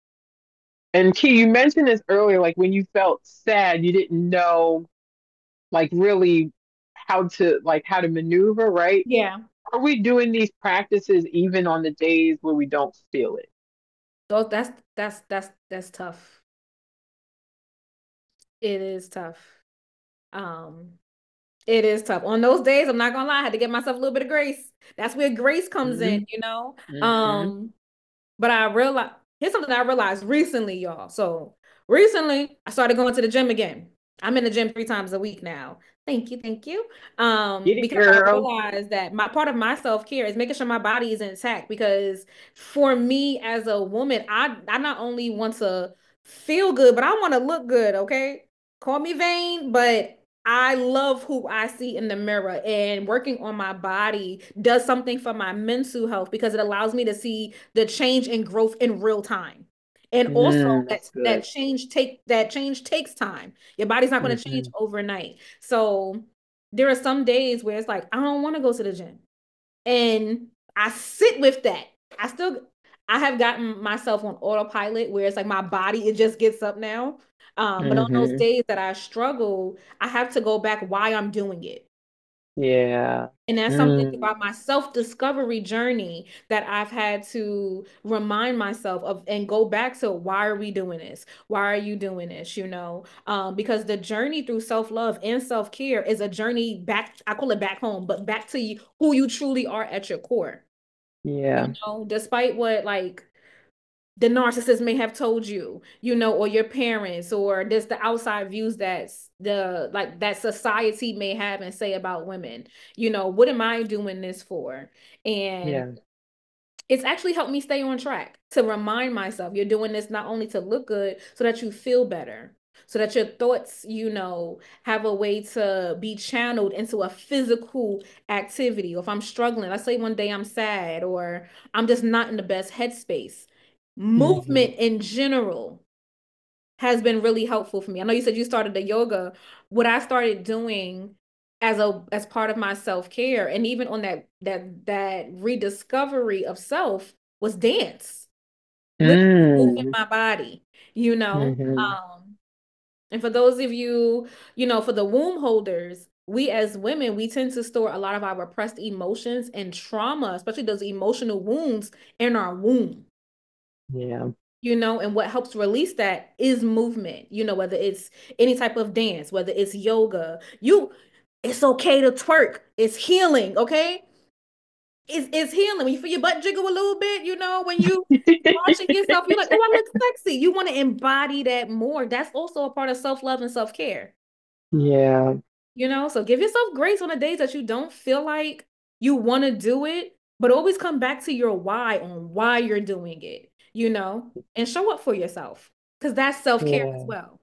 Speaker 3: and Key, you mentioned this earlier, like when you felt sad, you didn't know like really how to like how to maneuver, right?
Speaker 2: Yeah.
Speaker 3: Are we doing these practices even on the days where we don't feel it?
Speaker 2: So that's that's that's that's tough. It is tough. Um, it is tough. On those days, I'm not gonna lie, I had to give myself a little bit of grace. That's where grace comes in,
Speaker 3: Mm-hmm.
Speaker 2: you know?
Speaker 3: Mm-hmm.
Speaker 2: Um, but I realized here's something I realized recently, y'all. So recently I started going to the gym again. I'm in the gym three times a week now. Thank you, thank you. Um,
Speaker 3: Get it,
Speaker 2: because I
Speaker 3: girl.
Speaker 2: realized that my part of my self-care is making sure my body is intact. Because for me as a woman, I I not only want to feel good, but I want to look good, okay? Call me vain, but I love who I see in the mirror, and working on my body does something for my mental health because it allows me to see the change and growth in real time. And also
Speaker 3: Mm,
Speaker 2: that
Speaker 3: that's good.
Speaker 2: that change take that change takes time. Your body's not going to change
Speaker 3: Hmm.
Speaker 2: overnight. So there are some days where it's like I don't want to go to the gym. And I sit with that. I still I have gotten myself on autopilot where it's like my body it just gets up now. Um, but on those
Speaker 3: Hmm.
Speaker 2: days that I struggle, I have to go back why I'm doing it.
Speaker 3: Yeah.
Speaker 2: And that's something
Speaker 3: Mm.
Speaker 2: about my self-discovery journey that I've had to remind myself of and go back to, why are we doing this? Why are you doing this? You know, um, because the journey through self-love and self-care is a journey back, I call it back home, but back to you, who you truly are at your core. You
Speaker 3: Yeah.
Speaker 2: know, despite what like the narcissist may have told you, you know, or your parents, or just the outside views that's the like that society may have and say about women. You know, what am I doing this for? And
Speaker 3: Yeah.
Speaker 2: it's actually helped me stay on track to remind myself you're doing this not only to look good, so that you feel better, so that your thoughts, you know, have a way to be channeled into a physical activity. Or if I'm struggling, let's say one day I'm sad or I'm just not in the best headspace,
Speaker 3: Hmm.
Speaker 2: movement in general has been really helpful for me. I know you said you started the yoga. What I started doing as a as part of my self-care, and even on that that that rediscovery of self, was dance. Literally moving
Speaker 3: Mm.
Speaker 2: my body, you know.
Speaker 3: Hmm.
Speaker 2: Um, and for those of you, you know, for the womb holders, we as women, we tend to store a lot of our repressed emotions and trauma, especially those emotional wounds, in our womb.
Speaker 3: Yeah.
Speaker 2: You know, and what helps release that is movement, you know, whether it's any type of dance, whether it's yoga. You It's okay to twerk, it's healing. Okay, it's, it's healing when you feel your butt jiggle a little bit, you know, when you watching yourself, you're like, oh, I look sexy. You want to embody that more. That's also a part of self-love and self-care.
Speaker 3: Yeah.
Speaker 2: You know, so give yourself grace on the days that you don't feel like you want to do it, but always come back to your why on why you're doing it, you know, and show up for yourself, because that's self-care as
Speaker 3: Yeah.
Speaker 2: well.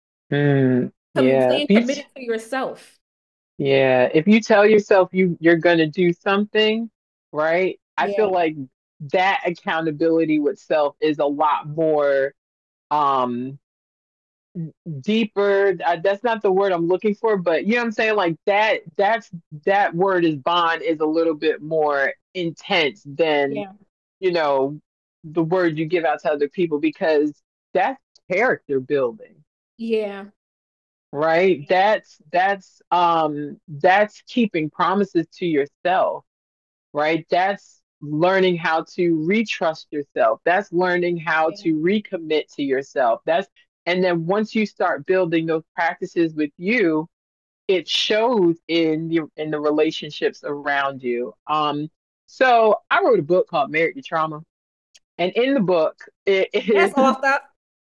Speaker 3: Mm.
Speaker 2: Com-
Speaker 3: Yeah. If
Speaker 2: Staying
Speaker 3: you
Speaker 2: committed to yourself.
Speaker 3: Yeah, if you tell yourself you you're gonna do something, right? I
Speaker 2: Yeah.
Speaker 3: feel like that accountability with self is a lot more um deeper. Uh, that's not the word I'm looking for, but you know what I'm saying? Like that that's that word is bond is a little bit more intense than,
Speaker 2: Yeah.
Speaker 3: you know, the word you give out to other people because that's character building.
Speaker 2: Yeah.
Speaker 3: Right? That's that's um that's keeping promises to yourself, right? That's learning how to retrust yourself. That's learning how
Speaker 2: Yeah.
Speaker 3: to recommit to yourself. That's and then once you start building those practices with you, it shows in the in the relationships around you. Um so I wrote a book called Married to Trauma. And in the book, it
Speaker 2: That's
Speaker 3: is
Speaker 2: off the.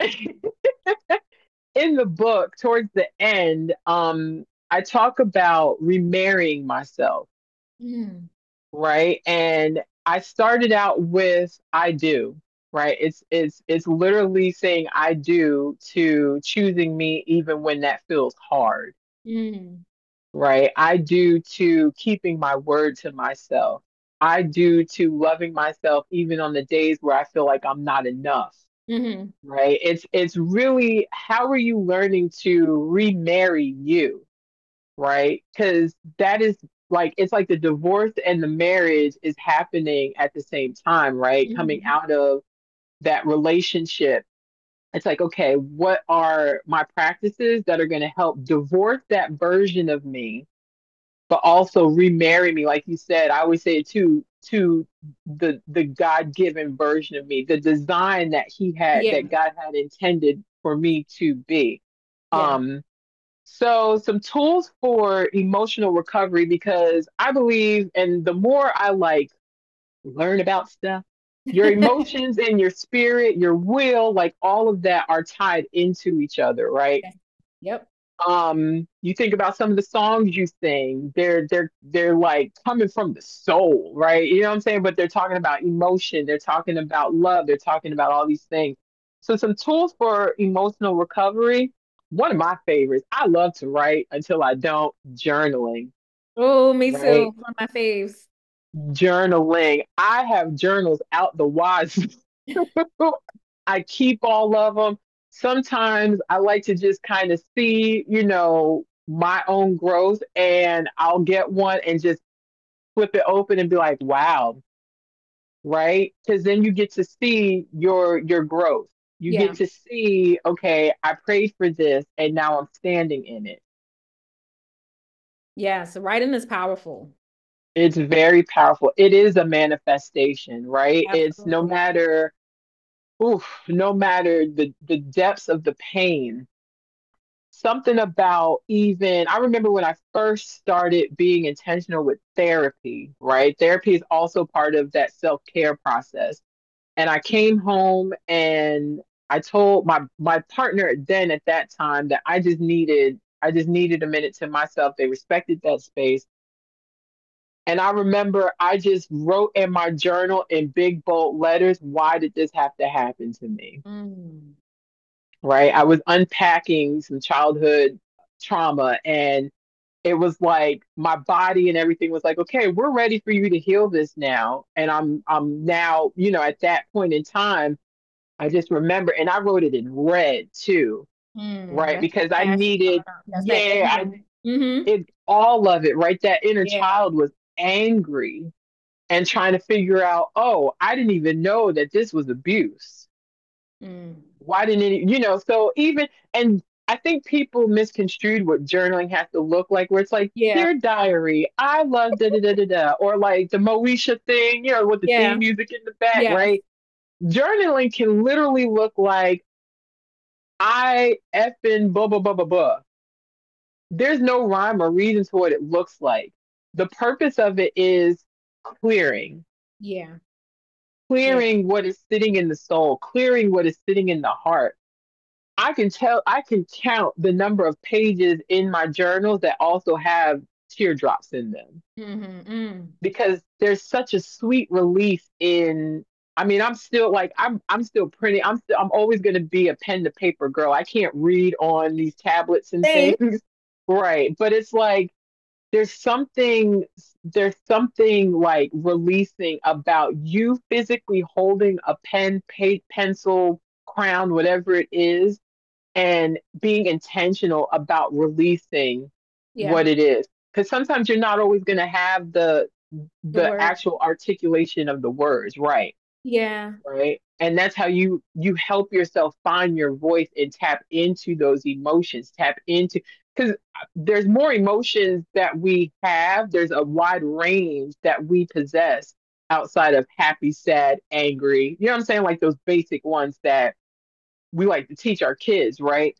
Speaker 3: in the book, towards the end, um, I talk about remarrying myself,
Speaker 2: Mm.
Speaker 3: right? And I started out with I do, right? It's it's it's literally saying I do to choosing me even when that feels hard,
Speaker 2: Mm.
Speaker 3: right? I do to keeping my word to myself. I do to loving myself even on the days where I feel like I'm not enough.
Speaker 2: Mm-hmm.
Speaker 3: Right? It's it's really how are you learning to remarry you, right? Because that is like it's like the divorce and the marriage is happening at the same time, right? Coming
Speaker 2: Mm-hmm.
Speaker 3: out of that relationship. It's like, okay, what are my practices that are going to help divorce that version of me but also remarry me, like you said. I always say it too, to the the God-given version of me, the design that he had,
Speaker 2: Yeah.
Speaker 3: that God had intended for me to be.
Speaker 2: Yeah.
Speaker 3: Um, so some tools for emotional recovery, because I believe, and the more I like learn about stuff, your emotions and your spirit, your will, like all of that are tied into each other, right?
Speaker 2: Yep.
Speaker 3: Um you think about some of the songs you sing, they're they're they're like coming from the soul, right? You know what I'm saying? But they're talking about emotion, they're talking about love, they're talking about all these things. So some tools for emotional recovery. One of my favorites, I love to write until I don't. Journaling,
Speaker 2: Oh, me too.
Speaker 3: right?
Speaker 2: One of my faves.
Speaker 3: Journaling, I have journals out the wazoo. I keep all of them. Sometimes I like to just kind of see, you know, my own growth, and I'll get one and just flip it open and be like, wow, right? Because then you get to see your your growth. You get
Speaker 2: Yeah.
Speaker 3: to see, okay, I prayed for this and now I'm standing in it.
Speaker 2: Yes, writing is powerful.
Speaker 3: It's very powerful. It is a manifestation, right? It's no
Speaker 2: Absolutely.
Speaker 3: matter, oof, no matter the the depths of the pain, something about even I remember when I first started being intentional with therapy, right? Therapy is also part of that self-care process. And I came home and I told my my partner then at that time that I just needed I just needed a minute to myself. They respected that space. And I remember I just wrote in my journal in big bold letters, why did this have to happen to me?
Speaker 2: Mm.
Speaker 3: Right? I was unpacking some childhood trauma, and it was like my body and everything was like, okay, we're ready for you to heal this now. And I'm I'm now, you know, at that point in time, I just remember, and I wrote it in red too,
Speaker 2: Mm.
Speaker 3: right?
Speaker 2: That's that
Speaker 3: Because I
Speaker 2: passion coming
Speaker 3: needed,
Speaker 2: up. That's that
Speaker 3: yeah, I
Speaker 2: anger. Mm-hmm.
Speaker 3: it all of it, right? That inner
Speaker 2: Yeah.
Speaker 3: child was angry and trying to figure out, oh, I didn't even know that this was abuse.
Speaker 2: Mm.
Speaker 3: Why didn't it, you know, so even, and I think people misconstrued what journaling has to look like, where it's like,
Speaker 2: Yeah.
Speaker 3: dear diary, I love da da da da da, or like the Moesha thing, you know, with the
Speaker 2: Yeah.
Speaker 3: theme music in the back,
Speaker 2: Yes.
Speaker 3: right? Journaling can literally look like, I effing blah blah blah blah blah. There's no rhyme or reason to what it looks like. The purpose of it is clearing,
Speaker 2: Yeah. Yeah.
Speaker 3: clearing what is sitting in the soul, clearing what is sitting in the heart. I can tell, I can count the number of pages in my journals that also have teardrops in them
Speaker 2: Mm-hmm. Mm.
Speaker 3: because there's such a sweet relief in. I mean, I'm still like I'm I'm still printing. I'm still I'm always going to be a pen to paper girl. I can't read on these tablets and
Speaker 2: Same.
Speaker 3: things. Right. But it's like there's something there's something like releasing about you physically holding a pen, pa- pencil, crown, whatever it is, and being intentional about releasing
Speaker 2: Yeah.
Speaker 3: what it is. Because sometimes you're not always going to have the
Speaker 2: The
Speaker 3: the
Speaker 2: word.
Speaker 3: actual articulation of the words, right?
Speaker 2: Yeah.
Speaker 3: Right. And that's how you you help yourself find your voice and tap into those emotions, tap into, because there's more emotions that we have. There's a wide range that we possess outside of happy, sad, angry. You know what I'm saying? Like those basic ones that we like to teach our kids, right?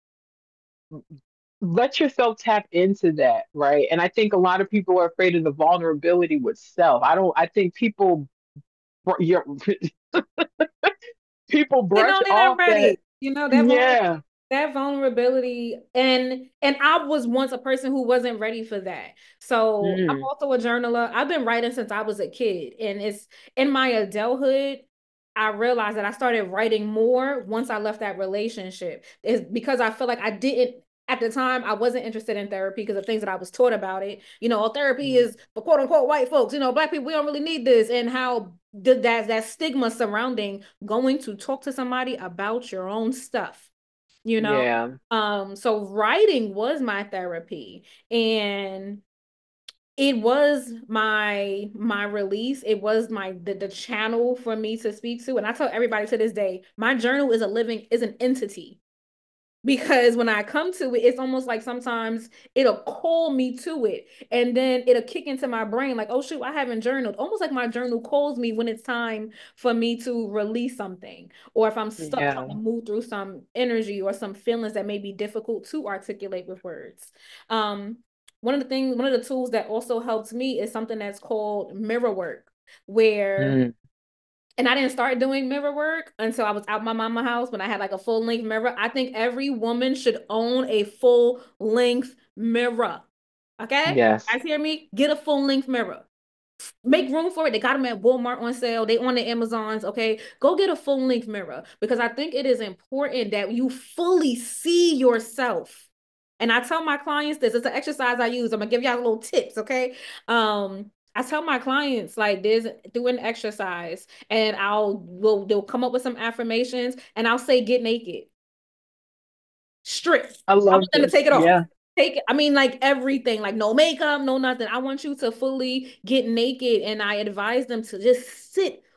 Speaker 3: Let yourself tap into that, right? And I think a lot of people are afraid of the vulnerability with self. I don't, I think people, you're, people
Speaker 2: They
Speaker 3: brush
Speaker 2: know they're not
Speaker 3: off that.
Speaker 2: ready. You know, that vulner
Speaker 3: Yeah.
Speaker 2: that vulnerability, and and I was once a person who wasn't ready for that. So I'm
Speaker 3: Mm,
Speaker 2: also a journaler. I've been writing since I was a kid, and it's in my adulthood I realized that I started writing more once I left that relationship. Is because I feel like I didn't at the time I wasn't interested in therapy because of things that I was taught about it. You know, therapy
Speaker 3: mm,
Speaker 2: is for quote unquote white folks. You know, black people we don't really need this, and how that that stigma surrounding going to talk to somebody about your own stuff. You know,
Speaker 3: yeah.
Speaker 2: um, so writing was my therapy, and it was my my release. It was my the, the channel for me to speak to. And I tell everybody to this day, my journal is a living is an entity. Because when I come to it, it's almost like sometimes it'll call me to it. And then it'll kick into my brain like, oh shoot, I haven't journaled. Almost like my journal calls me when it's time for me to release something. Or if I'm stuck trying
Speaker 3: Yeah.
Speaker 2: to move through some energy or some feelings that may be difficult to articulate with words. Um, one of the things, one of the tools that also helps me is something that's called mirror work, where
Speaker 3: Mm,
Speaker 2: and I didn't start doing mirror work until I was out my mama house when I had like a full length mirror. I think every woman should own a full length mirror. Okay? You
Speaker 3: yes.
Speaker 2: guys hear me? Get a full length mirror. Make room for it. They got them at Walmart on sale. They on the Amazons. Okay. Go get a full length mirror because I think it is important that you fully see yourself. And I tell my clients this, it's an exercise I use. I'm gonna give y'all little tips, okay? Um, I tell my clients like this do an exercise and I'll will they'll come up with some affirmations and I'll say get naked. Strip.
Speaker 3: I
Speaker 2: I
Speaker 3: love
Speaker 2: want them to
Speaker 3: this.
Speaker 2: take it off.
Speaker 3: Yeah.
Speaker 2: Take it. I mean, like everything, like no makeup, no nothing. I want you to fully get naked, and I advise them to just sit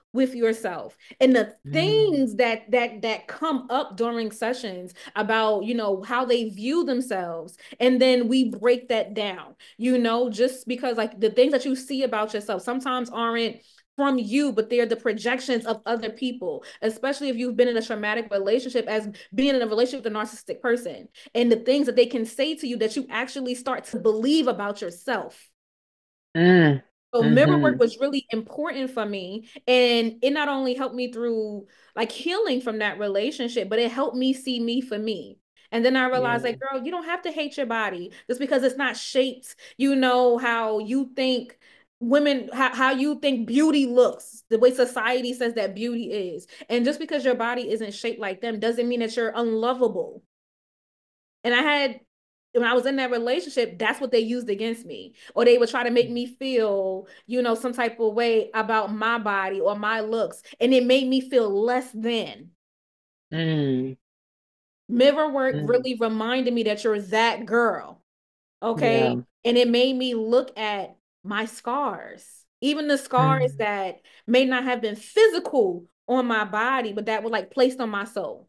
Speaker 2: with yourself, and the
Speaker 3: Mm.
Speaker 2: things that that that come up during sessions about, you know, how they view themselves, and then we break that down, you know, just because like the things that you see about yourself sometimes aren't from you, but they're the projections of other people, especially if you've been in a traumatic relationship, as being in a relationship with a narcissistic person, and the things that they can say to you that you actually start to believe about yourself.
Speaker 3: Mm.
Speaker 2: So mirror work
Speaker 3: Mm-hmm.
Speaker 2: was really important for me. And it not only helped me through like healing from that relationship, but it helped me see me for me. And then I realized,
Speaker 3: Yeah.
Speaker 2: like, girl, you don't have to hate your body just because it's not shaped, you know, how you think women, how, how you think beauty looks, the way society says that beauty is. And just because your body isn't shaped like them doesn't mean that you're unlovable. And I had, when I was in that relationship, that's what they used against me. Or they would try to make me feel, you know, some type of way about my body or my looks. And it made me feel less than.
Speaker 3: Mm.
Speaker 2: Mirror work
Speaker 3: Mm.
Speaker 2: really reminded me that you're that girl. Okay.
Speaker 3: Yeah.
Speaker 2: And it made me look at my scars, even the scars
Speaker 3: Mm.
Speaker 2: that may not have been physical on my body, but that were like placed on my soul.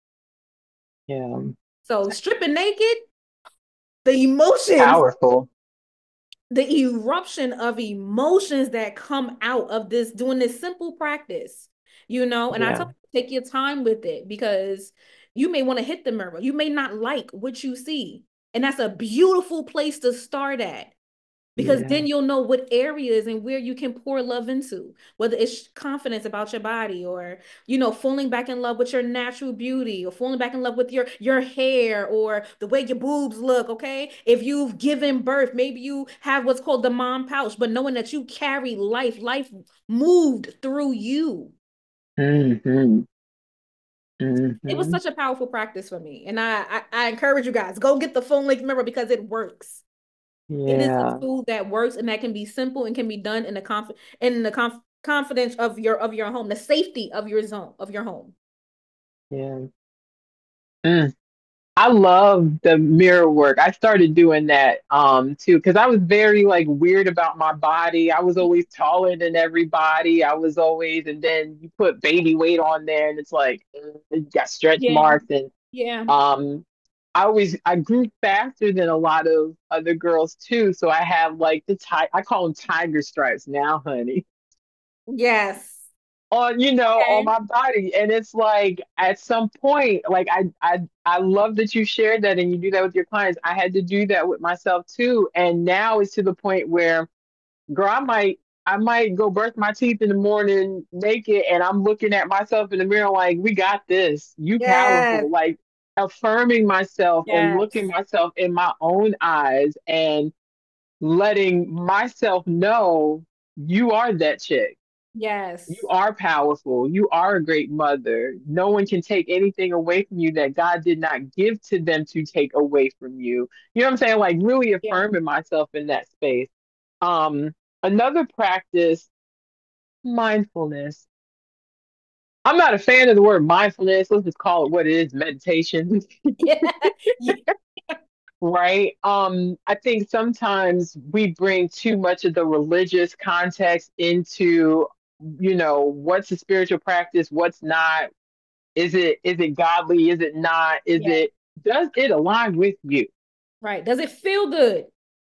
Speaker 3: Yeah.
Speaker 2: So stripping naked, the emotions,
Speaker 3: Powerful.
Speaker 2: the eruption of emotions that come out of this, doing this simple practice, you know. And I
Speaker 3: Yeah.
Speaker 2: tell you, take your time with it, because you may want to hit the mirror, you may not like what you see, and that's a beautiful place to start at, because
Speaker 3: Yeah.
Speaker 2: then you'll know what areas and where you can pour love into, whether it's confidence about your body, or, you know, falling back in love with your natural beauty, or falling back in love with your your hair, or the way your boobs look. Okay, if you've given birth, maybe you have what's called the mom pouch, but knowing that you carry life, life moved through you.
Speaker 3: Mm-hmm.
Speaker 2: It was
Speaker 3: Mm-hmm.
Speaker 2: such a powerful practice for me, and I I, I encourage you guys, go get the full length mirror, because it works. It is a
Speaker 3: Yeah.
Speaker 2: tool that works, and that can be simple and can be done in the conf in the conf confidence of your of your home, the safety of your zone of your home.
Speaker 3: Yeah. Mm. I love the mirror work. I started doing that um too because I was very like weird about my body. I was always taller than everybody. I was always, and then you put baby weight on there and it's like mm, you got stretch
Speaker 2: Yeah,
Speaker 3: marks and
Speaker 2: yeah,
Speaker 3: um I always I grew faster than a lot of other girls too. So I have like the ti I call them tiger stripes now, honey,
Speaker 2: yes.
Speaker 3: on you know on
Speaker 2: Okay.
Speaker 3: my body, and it's like at some point like I I I love that you shared that and you do that with your clients. I had to do that with myself too, and now it's to the point where girl I might I might go brush my teeth in the morning naked and I'm looking at myself in the mirror like we got this, you
Speaker 2: Yes,
Speaker 3: powerful, like affirming myself and looking
Speaker 2: yes,
Speaker 3: myself in my own eyes and letting myself know you are that chick. You
Speaker 2: yes.
Speaker 3: are powerful. You are a great mother. No one can take anything away from you that God did not give to them to take away from you. You know what I'm saying? Like really
Speaker 2: Yeah.
Speaker 3: affirming myself in that space. Um, another practice, mindfulness. I'm not a fan of the word mindfulness. Let's just call it what it is, meditation.
Speaker 2: Yeah.
Speaker 3: Right? Um, I think sometimes we bring too much of the religious context into, you know, what's a spiritual practice, what's not. Is it is it godly? Is it not? Is
Speaker 2: Yeah.
Speaker 3: it does it align with you?
Speaker 2: Right. Does it feel good?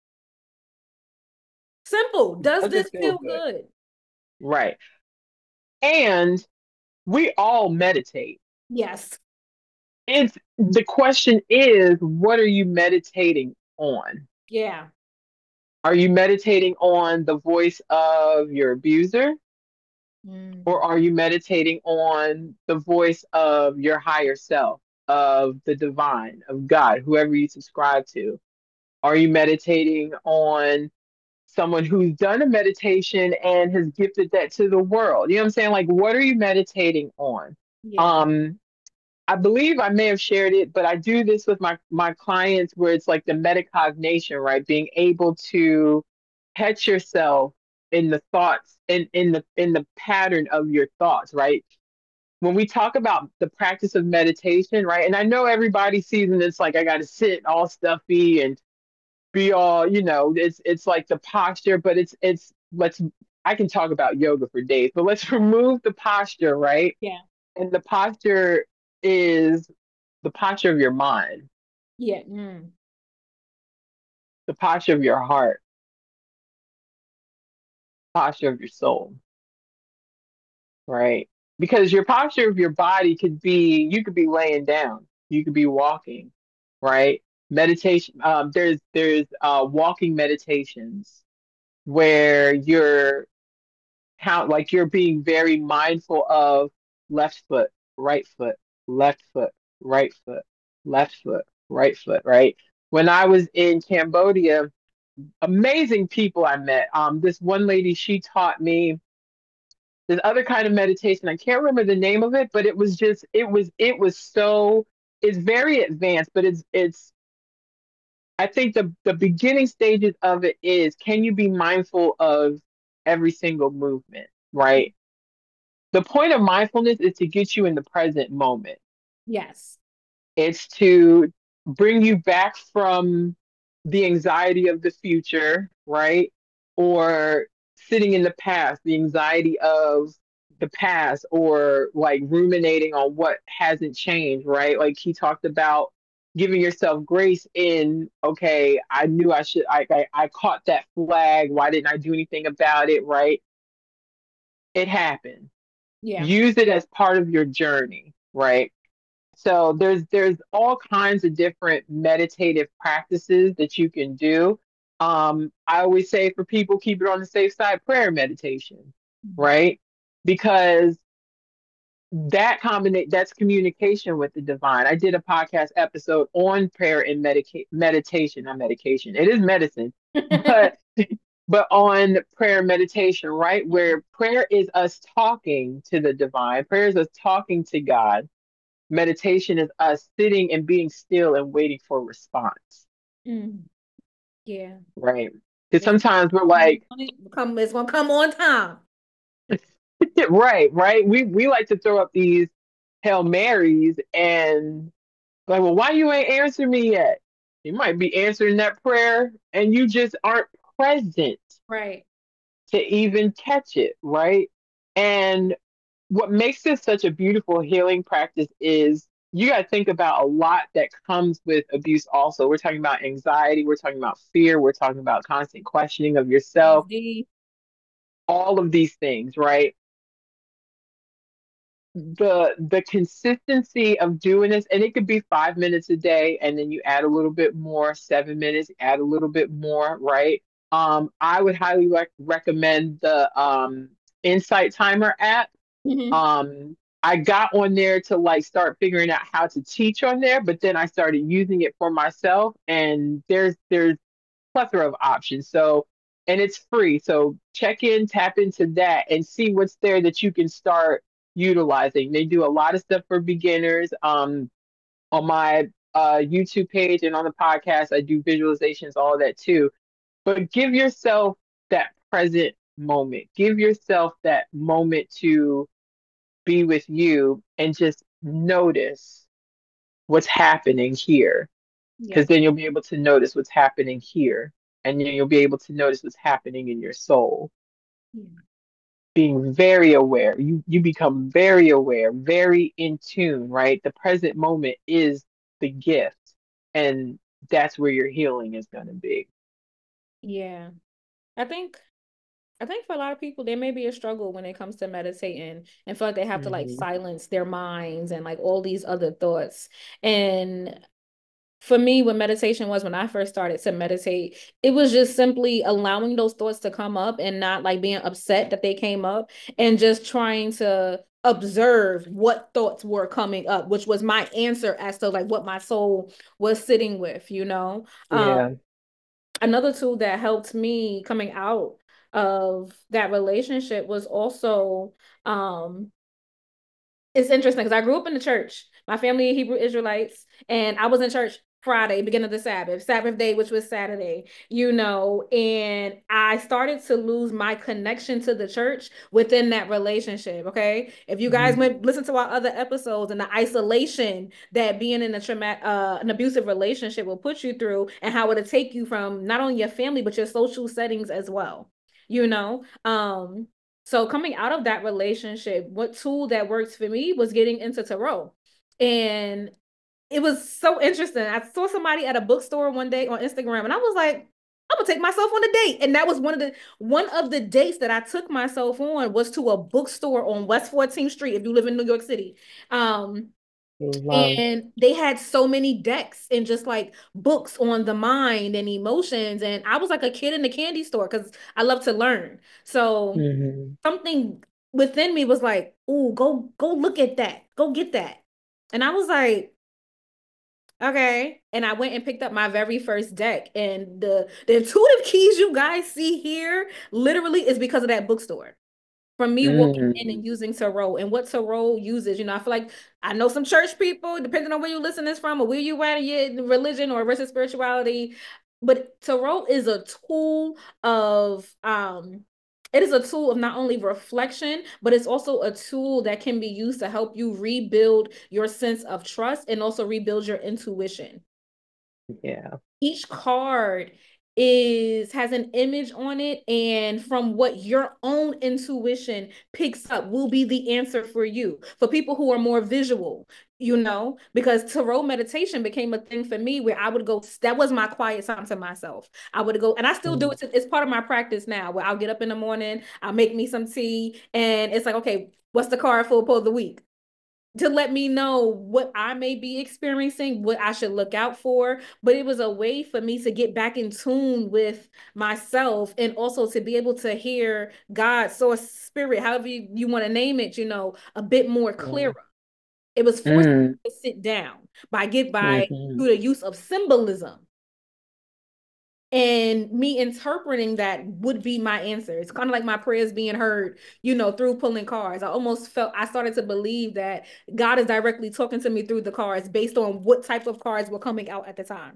Speaker 2: Simple. Does
Speaker 3: Does it
Speaker 2: this
Speaker 3: feel
Speaker 2: feel
Speaker 3: good?
Speaker 2: good?
Speaker 3: Right. And we all meditate.
Speaker 2: Yes.
Speaker 3: It's the question is, what are you meditating on?
Speaker 2: Yeah.
Speaker 3: Are you meditating on the voice of your abuser? Or
Speaker 2: Mm.
Speaker 3: are you meditating on the voice of your higher self, of the divine, of God, whoever you subscribe to? Are you meditating on someone who's done a meditation and has gifted that to the world? You know what I'm saying? Like, what are you meditating on?
Speaker 2: Yeah.
Speaker 3: Um, I believe I may have shared it, but I do this with my my clients where it's like the metacognition, right? Being able to catch yourself in the thoughts in in the in the pattern of your thoughts, right? When we talk about the practice of meditation, right? And I know everybody sees and it's like I got to sit all stuffy and be all, you know, it's it's like the posture, but it's it's let's I can talk about yoga for days, but let's remove the posture, right?
Speaker 2: Yeah.
Speaker 3: And the posture is the posture of your mind,
Speaker 2: Yeah. Mm.
Speaker 3: the posture of your heart, posture of your soul, right? Because your posture of your body could be, you could be laying down, you could be walking, right? Meditation, um, there's there's uh walking meditations where you're count like you're being very mindful of left foot, right foot, left foot, right foot, left foot, right foot, right? When I was in Cambodia, amazing people I met. Um, this one lady, she taught me this other kind of meditation. I can't remember the name of it, but it was just it was it was so it's very advanced, but it's it's I think the the beginning stages of it is can you be mindful of every single movement, right? The point of mindfulness is to get you in the present moment.
Speaker 2: Yes.
Speaker 3: It's to bring you back from the anxiety of the future, right? Or sitting in the past, the anxiety of the past, or like ruminating on what hasn't changed, right? Like he talked about giving yourself grace in, okay, I knew I should, I, I, I caught that flag. Why didn't I do anything about it, right? It happened.
Speaker 2: Yeah.
Speaker 3: Use it as part of your journey, right? So there's there's all kinds of different meditative practices that you can do. Um, I always say for people, keep it on the safe side, prayer meditation, right? Because that combinate that's communication with the divine. I did a podcast episode on prayer and medica- meditation, not medication. It is medicine, but but on prayer and meditation, right? Where prayer is us talking to the divine, prayer is us talking to God. Meditation is us sitting and being still and waiting for response.
Speaker 2: Mm. Yeah.
Speaker 3: Right. Because
Speaker 2: It's
Speaker 3: sometimes we're like,
Speaker 2: come, it's gonna come on time.
Speaker 3: right, right. We we like to throw up these Hail Marys and like, well, why you ain't answering me yet? You might be answering that prayer and you just aren't present
Speaker 2: Right.
Speaker 3: to even catch it, right? And what makes this such a beautiful healing practice is you got to think about a lot that comes with abuse also. We're talking about anxiety, we're talking about fear, we're talking about constant questioning of yourself,
Speaker 2: Easy.
Speaker 3: all of these things, right? The the consistency of doing this, and it could be five minutes a day, and then you add a little bit more, seven minutes, add a little bit more, right? Um, I would highly rec- recommend the um, Insight Timer app.
Speaker 2: Mhm.
Speaker 3: Um, I got on there to like start figuring out how to teach on there, but then I started using it for myself, and there's there's plethora of options. So, and it's free. So check in, tap into that, and see what's there that you can start utilizing. They do a lot of stuff for beginners. Um, on my uh, YouTube page and on the podcast, I do visualizations, all of that too. But give yourself that present moment. Give yourself that moment to be with you and just notice what's happening here.
Speaker 2: Yeah.
Speaker 3: Because then you'll be able to notice what's happening here. And then you'll be able to notice what's happening in your soul.
Speaker 2: Yeah.
Speaker 3: Being very aware. You you become very aware, very in tune, right? The present moment is the gift. And that's where your healing is going to be.
Speaker 2: Yeah. I think I think for a lot of people, there may be a struggle when it comes to meditating and feel like they have to like
Speaker 3: Mm-hmm.
Speaker 2: silence their minds and like all these other thoughts. And for me, when meditation was when I first started to meditate, it was just simply allowing those thoughts to come up and not like being upset that they came up and just trying to observe what thoughts were coming up, which was my answer as to like what my soul was sitting with, you know. Um,
Speaker 3: Yeah.
Speaker 2: another tool that helped me coming out of that relationship was also um it's interesting because I grew up in the church. My family Hebrew Israelites, and I was in church Friday, beginning of the Sabbath, Sabbath day, which was Saturday, you know, and I started to lose my connection to the church within that relationship. Okay. If you guys
Speaker 3: Mm-hmm.
Speaker 2: went listen to our other episodes and the isolation that being in a traumatic, uh, an abusive relationship will put you through and how it'll take you from not only your family, but your social settings as well. you know? Um, so coming out of that relationship, what tool that works for me was getting into tarot. And it was so interesting. I saw somebody at a bookstore one day on Instagram, and I was like, I'm gonna take myself on a date. And that was one of the one of the dates that I took myself on was to a bookstore on West fourteenth Street, if you live in New York City. Um,
Speaker 3: Love.
Speaker 2: and they had so many decks and just like books on the mind and emotions. And I was like a kid in the candy store because I love to learn. So
Speaker 3: Mm-hmm.
Speaker 2: something within me was like, "Ooh, go go look at that. Go get that." And I was like, okay. And I went and picked up my very first deck. And the the intuitive keys you guys see here literally is because of that bookstore. From me walking in
Speaker 3: Mm-hmm.
Speaker 2: and using tarot and what tarot uses. You know, I feel like I know some church people, depending on where you listen this from or where you at in your religion or versus spirituality. But tarot is a tool of um it is a tool of not only reflection, but it's also a tool that can be used to help you rebuild your sense of trust and also rebuild your intuition.
Speaker 3: Yeah.
Speaker 2: Each card is has an image on it, and from what your own intuition picks up will be the answer for you. For people who are more visual, you know, because tarot meditation became a thing for me where I would go, that was my quiet time to myself. I would go, and I still do
Speaker 3: Mm.
Speaker 2: it. To, it's part of my practice now where I'll get up in the morning, I'll make me some tea, and it's like, okay, what's the card for for the week? To let me know what I may be experiencing, what I should look out for. But it was a way for me to get back in tune with myself and also to be able to hear God, source, spirit, however you, you want to name it, you know, a bit more
Speaker 3: Yeah.
Speaker 2: clearer. It was forced
Speaker 3: Mm.
Speaker 2: to sit down by get by
Speaker 3: Mm-hmm.
Speaker 2: through the use of symbolism, and me interpreting that would be my answer. It's kind of like my prayers being heard, you know, through pulling cards. I almost felt I started to believe that God is directly talking to me through the cards based on what type of cards were coming out at the time.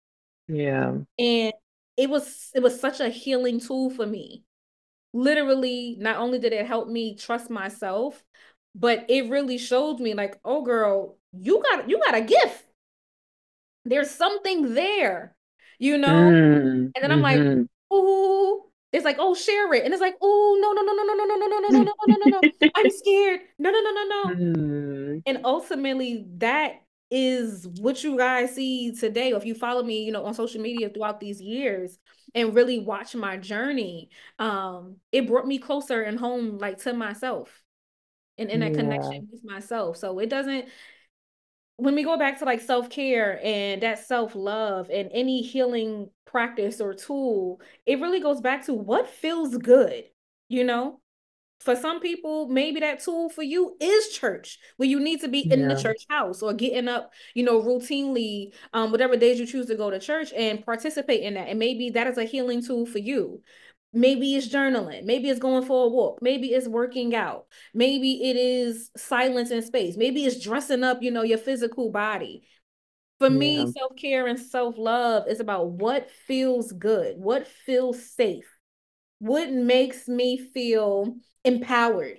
Speaker 3: Yeah.
Speaker 2: And it was it was such a healing tool for me. Literally, not only did it help me trust myself, but it really showed me like, oh girl, you got you got a gift. There's something there, you know?
Speaker 3: Mm.
Speaker 2: And then I'm like,
Speaker 3: Mm-hmm.
Speaker 2: ooh, it's like, oh, share it. And it's like, oh, no, no, no, no, no, no, no, no, no, no, no, no, no, no, no. I'm scared. No, no, no, no, no.
Speaker 3: Mm.
Speaker 2: And ultimately, that is what you guys see today. Or if you follow me, you know, on social media throughout these years and really watch my journey, um, it brought me closer and home, like to myself and in that
Speaker 3: Yeah.
Speaker 2: connection with myself. So it doesn't, when we go back to like self-care and that self-love and any healing practice or tool, it really goes back to what feels good, you know? For some people, maybe that tool for you is church, where you need to be in the
Speaker 3: Yeah.
Speaker 2: church house or getting up, you know, routinely, um, whatever days you choose to go to church and participate in that. And maybe that is a healing tool for you. Maybe it's journaling. Maybe it's going for a walk. Maybe it's working out. Maybe it is silence and space. Maybe it's dressing up, you know, your physical body. For me,
Speaker 3: Yeah.
Speaker 2: self-care and self-love is about what feels good, what feels safe, what makes me feel empowered.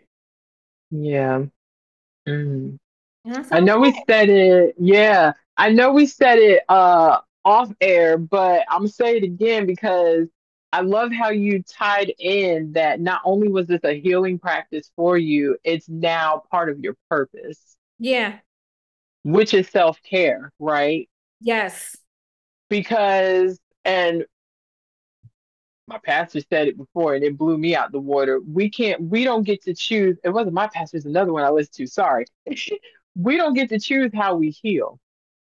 Speaker 3: Yeah. Mm.
Speaker 2: And that
Speaker 3: I
Speaker 2: sounds
Speaker 3: know we
Speaker 2: good.
Speaker 3: said it. Yeah. I know we said it uh off air, but I'm gonna say it again because I love how you tied in that not only was this a healing practice for you, it's now part of your purpose,
Speaker 2: Yeah.
Speaker 3: which is self-care, right?
Speaker 2: Yes.
Speaker 3: Because and my pastor said it before and it blew me out the water. We can't, we don't get to choose. It wasn't my pastor, it's another one I listened to. Sorry. We don't get to choose how we heal.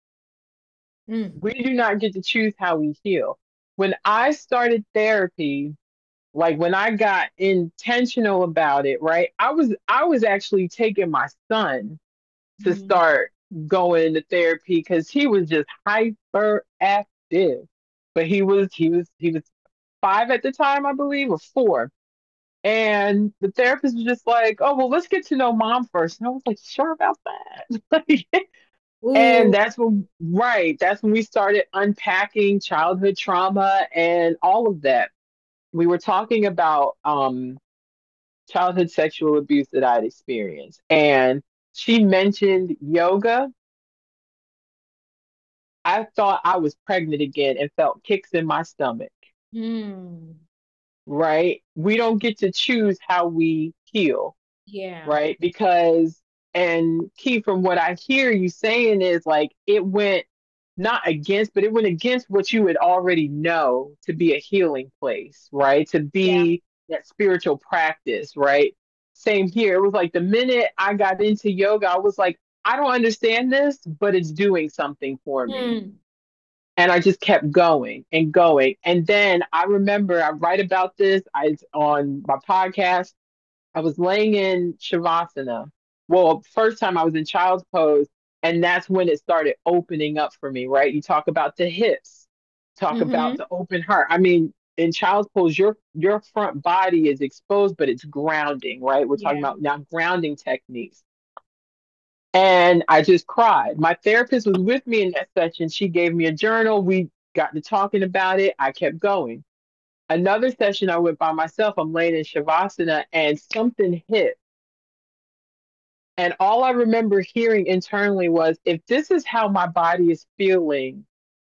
Speaker 2: Mm.
Speaker 3: We do not get to choose how we heal. When I started therapy, like when I got intentional about it, right? I was I was actually taking my son to
Speaker 2: Mm.
Speaker 3: start going into therapy because he was just hyperactive. But he was he was he was five at the time, I believe, or four. And the therapist was just like, "Oh, well, let's get to know mom first." And I was like, "Sure about that?" Like, and
Speaker 2: Ooh.
Speaker 3: that's when, right, that's when we started unpacking childhood trauma and all of that. We were talking about um, childhood sexual abuse that I'd experienced. And she mentioned yoga. I thought I was pregnant again and felt kicks in my stomach.
Speaker 2: Mm.
Speaker 3: right? We don't get to choose how we heal,
Speaker 2: Yeah.
Speaker 3: right? Because, and Key, from what I hear you saying is like it went not against, but it went against what you would already know to be a healing place, right? To
Speaker 2: Yeah.
Speaker 3: be that spiritual practice, right? Same here. It was like the minute I got into yoga, I was like, I don't understand this, but it's doing something for me.
Speaker 2: Mm.
Speaker 3: And I just kept going and going. And then I remember I write about this. I on my podcast. I was laying in Shavasana. Well, first time I was in child's pose, and that's when it started opening up for me, right? You talk about the hips, talk about
Speaker 2: Mm-hmm.
Speaker 3: the open heart. I mean, in child's pose, your your front body is exposed, but it's grounding, right? We're talking
Speaker 2: Yeah.
Speaker 3: about now grounding techniques. And I just cried. My therapist was with me in that session. She gave me a journal. We got to talking about it. I kept going. Another session I went by myself. I'm laying in Shavasana and something hit. And all I remember hearing internally was, if this is how my body is feeling,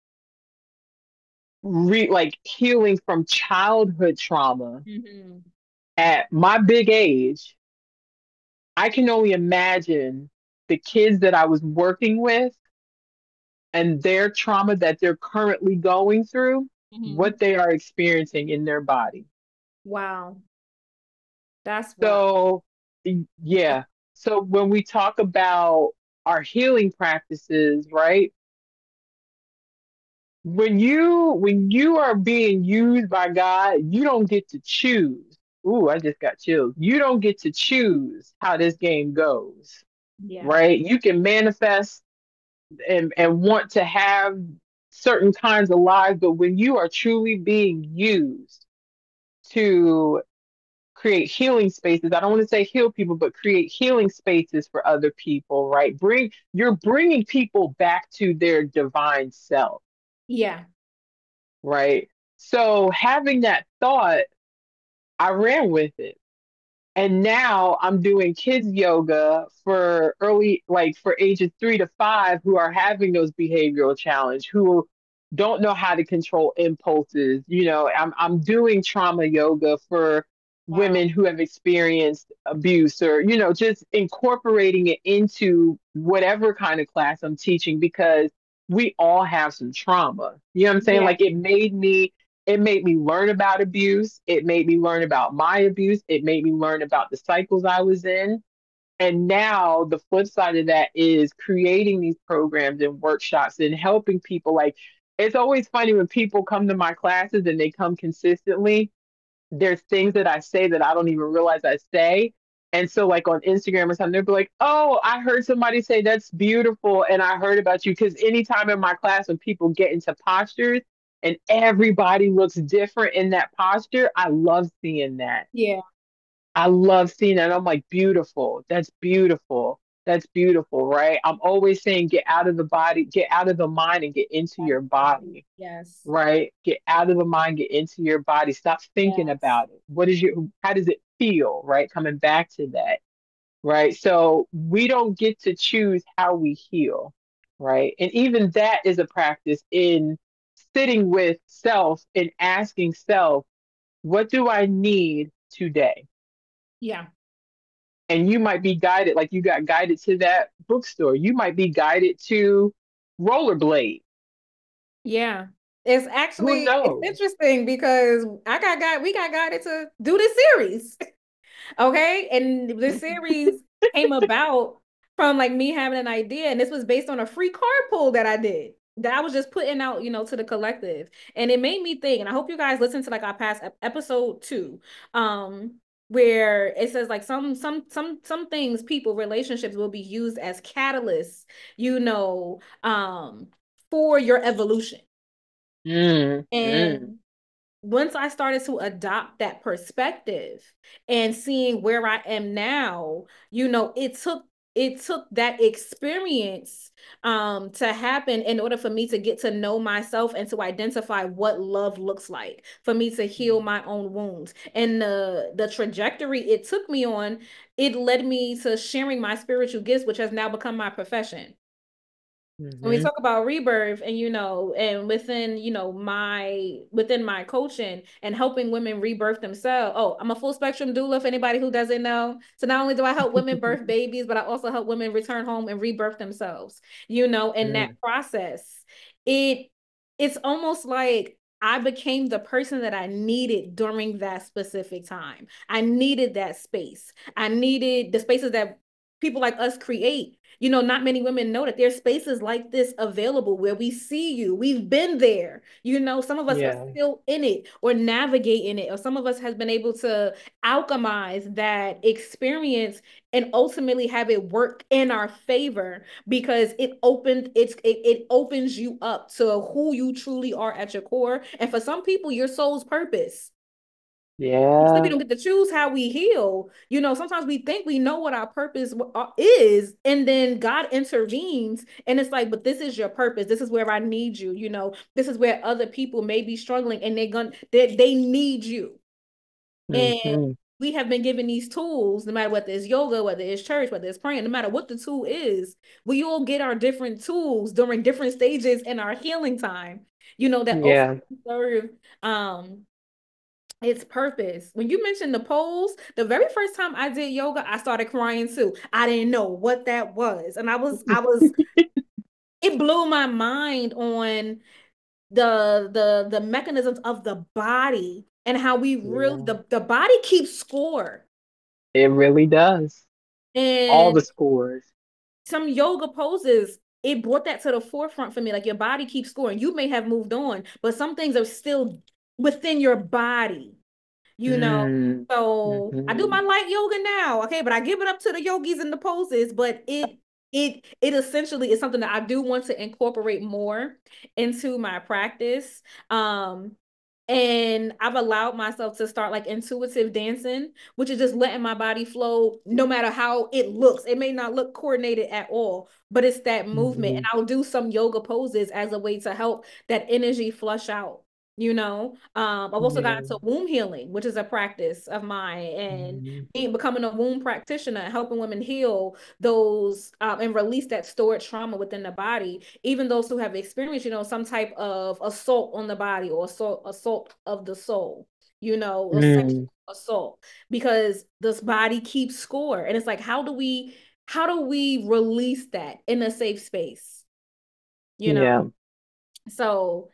Speaker 3: re- like healing from childhood trauma
Speaker 2: Mm-hmm.
Speaker 3: at my big age, I can only imagine the kids that I was working with and their trauma that they're currently going through,
Speaker 2: Mm-hmm.
Speaker 3: what they are experiencing in their body.
Speaker 2: Wow. That's wild.
Speaker 3: So, y- yeah. So when we talk about our healing practices, right? When you when you are being used by God, you don't get to choose. Ooh, I just got chills. You don't get to choose how this game goes,
Speaker 2: Yeah.
Speaker 3: right? You can manifest and and want to have certain kinds of lives, but when you are truly being used to create healing spaces, I don't want to say heal people, but create healing spaces for other people, right? Bring you're bringing people back to their divine self,
Speaker 2: Yeah.
Speaker 3: right? So having that thought, I ran with it. And now I'm doing kids yoga for early, like for ages three to five who are having those behavioral challenge, who don't know how to control impulses. You know, I'm I'm doing trauma yoga for
Speaker 2: Wow.
Speaker 3: women who have experienced abuse, or, you know, just incorporating it into whatever kind of class I'm teaching, because we all have some trauma. You know what I'm saying?
Speaker 2: Yeah.
Speaker 3: Like it made me it made me learn about abuse. It made me learn about my abuse. It made me learn about the cycles I was in. And now the flip side of that is creating these programs and workshops and helping people. Like, it's always funny when people come to my classes and they come consistently. There's things that I say that I don't even realize I say. And so, like on Instagram or something, they'll be like, "Oh, I heard somebody say that's beautiful, and I heard about you." Because anytime in my class, when people get into postures and everybody looks different in that posture, I love seeing that.
Speaker 2: Yeah.
Speaker 3: I love seeing that. I'm like, beautiful. That's beautiful. That's beautiful, right? I'm always saying, get out of the body, get out of the mind, and get into your body,
Speaker 2: Yes.
Speaker 3: right? Get out of the mind, get into your body. Stop thinking
Speaker 2: Yes.
Speaker 3: about it. What is your, how does it feel, right? Coming back to that, right? So we don't get to choose how we heal, right? And even that is a practice in sitting with self and asking self, what do I need today?
Speaker 2: Yeah.
Speaker 3: And you might be guided, like you got guided to that bookstore. You might be guided to rollerblade.
Speaker 2: Yeah. It's
Speaker 3: Who
Speaker 2: actually it's
Speaker 3: knows?
Speaker 2: interesting because I got got we got guided to do this series. Okay. And the series came about from like me having an idea, and this was based on a free card pull that I did. That I was just putting out, you know, to the collective. And it made me think, and I hope you guys listen to like our past ep- episode two. Um, where it says like some some some some things, people, relationships will be used as catalysts, you know, um, for your evolution.
Speaker 3: Mm, mm.
Speaker 2: And once I started to adopt that perspective and seeing where I am now, you know, it took it took that experience um to happen in order for me to get to know myself and to identify what love looks like, for me to heal my own wounds. And the the trajectory it took me on, it led me to sharing my spiritual gifts, which has now become my profession. when we
Speaker 3: Mm-hmm.
Speaker 2: talk about rebirth and you know and within you know my within my coaching and helping women rebirth themselves. Oh, I'm a full spectrum doula for anybody who doesn't know. So not only do I help women birth babies, but I also help women return home and rebirth themselves, you know in that
Speaker 3: Mm.
Speaker 2: process. It it's almost like I became the person that I needed during that specific time. I needed that space. I needed the spaces that people like us create. You know, not many women know that there's spaces like this available where we see you. We've been there. You know, some of us are
Speaker 3: Yeah.
Speaker 2: still in it or navigating it, or some of us has been able to alchemize that experience and ultimately have it work in our favor because it opened it's it, it opens you up to who you truly are at your core. And for some people, your soul's purpose. Especially we
Speaker 3: Yeah.
Speaker 2: don't get to choose how we heal. You know, sometimes we think we know what our purpose is, and then God intervenes, and it's like, but this is your purpose. This is where I need you. You know, this is where other people may be struggling, and they're gonna they, they need you. And
Speaker 3: Mm-hmm.
Speaker 2: we have been given these tools, no matter whether it's yoga, whether it's church, whether it's praying, no matter what the tool is, we all get our different tools during different stages in our healing time. You know, that also
Speaker 3: Yeah.
Speaker 2: serve um its purpose. When you mentioned the pose, the very first time I did yoga, I started crying too. I didn't know what that was. And I was, I was, it blew my mind on the the the mechanisms of the body and how we really
Speaker 3: Yeah.
Speaker 2: the, the body keeps score.
Speaker 3: It really does. All
Speaker 2: And
Speaker 3: the scores.
Speaker 2: some yoga poses, it brought that to the forefront for me. Like your body keeps scoring. You may have moved on, but some things are still within your body. You know,
Speaker 3: Mm.
Speaker 2: so I do
Speaker 3: Mm-hmm.
Speaker 2: my light yoga now, okay, but I give it up to the yogis and the poses, but it it it essentially is something that I do want to incorporate more into my practice. Um and I've allowed myself to start like intuitive dancing, which is just letting my body flow no matter how it looks. It may not look coordinated at all, but it's that movement. And
Speaker 3: Mm-hmm.
Speaker 2: I'll do some yoga poses as a way to help that energy flush out. You know, um, I've also
Speaker 3: Yeah.
Speaker 2: gotten into womb healing, which is a practice of mine, and
Speaker 3: Mm-hmm.
Speaker 2: being becoming a womb practitioner, helping women heal those um, and release that stored trauma within the body. Even those who have experienced, you know, some type of assault on the body or assault assault of the soul, you know, or sexual
Speaker 3: Mm.
Speaker 2: assault, because this body keeps score, and it's like, how do we how do we release that in a safe space, you know?
Speaker 3: Yeah.
Speaker 2: So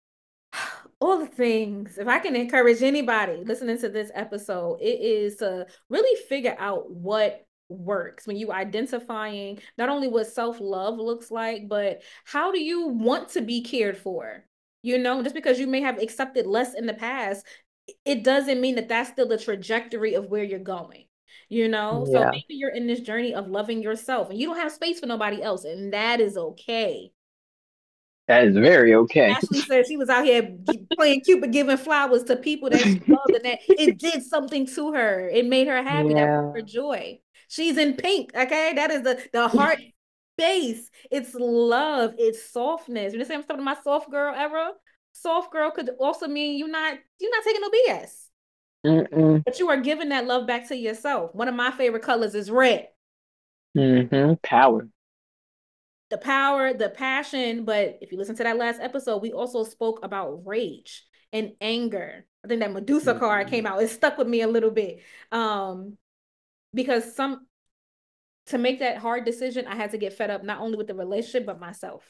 Speaker 2: all the things. If I can encourage anybody listening to this episode, it is to really figure out what works when you identifying not only what self-love looks like, but how do you want to be cared for? You know, just because you may have accepted less in the past, it doesn't mean that that's still the trajectory of where you're going. You know, so
Speaker 3: Yeah.
Speaker 2: maybe you're in this journey of loving yourself and you don't have space for nobody else, and that is okay.
Speaker 3: That is very okay.
Speaker 2: Ashley said she was out here playing Cupid, giving flowers to people that she loved, and that it did something to her. It made her happy. That brought
Speaker 3: Yeah.
Speaker 2: her joy. She's in pink. Okay, that is the the heart space. It's love. It's softness. You know, what I'm talking about my soft girl era. Soft girl could also mean you're not you're not taking no B S,
Speaker 3: Mm-mm.
Speaker 2: but you are giving that love back to yourself. One of my favorite colors is red.
Speaker 3: Mm-hmm. Power.
Speaker 2: The power, the passion. But if you listen to that last episode, we also spoke about rage and anger. I think that Medusa card
Speaker 3: Mm-hmm.
Speaker 2: came out. It stuck with me a little bit. Um, because some to make that hard decision, I had to get fed up not only with the relationship, but myself.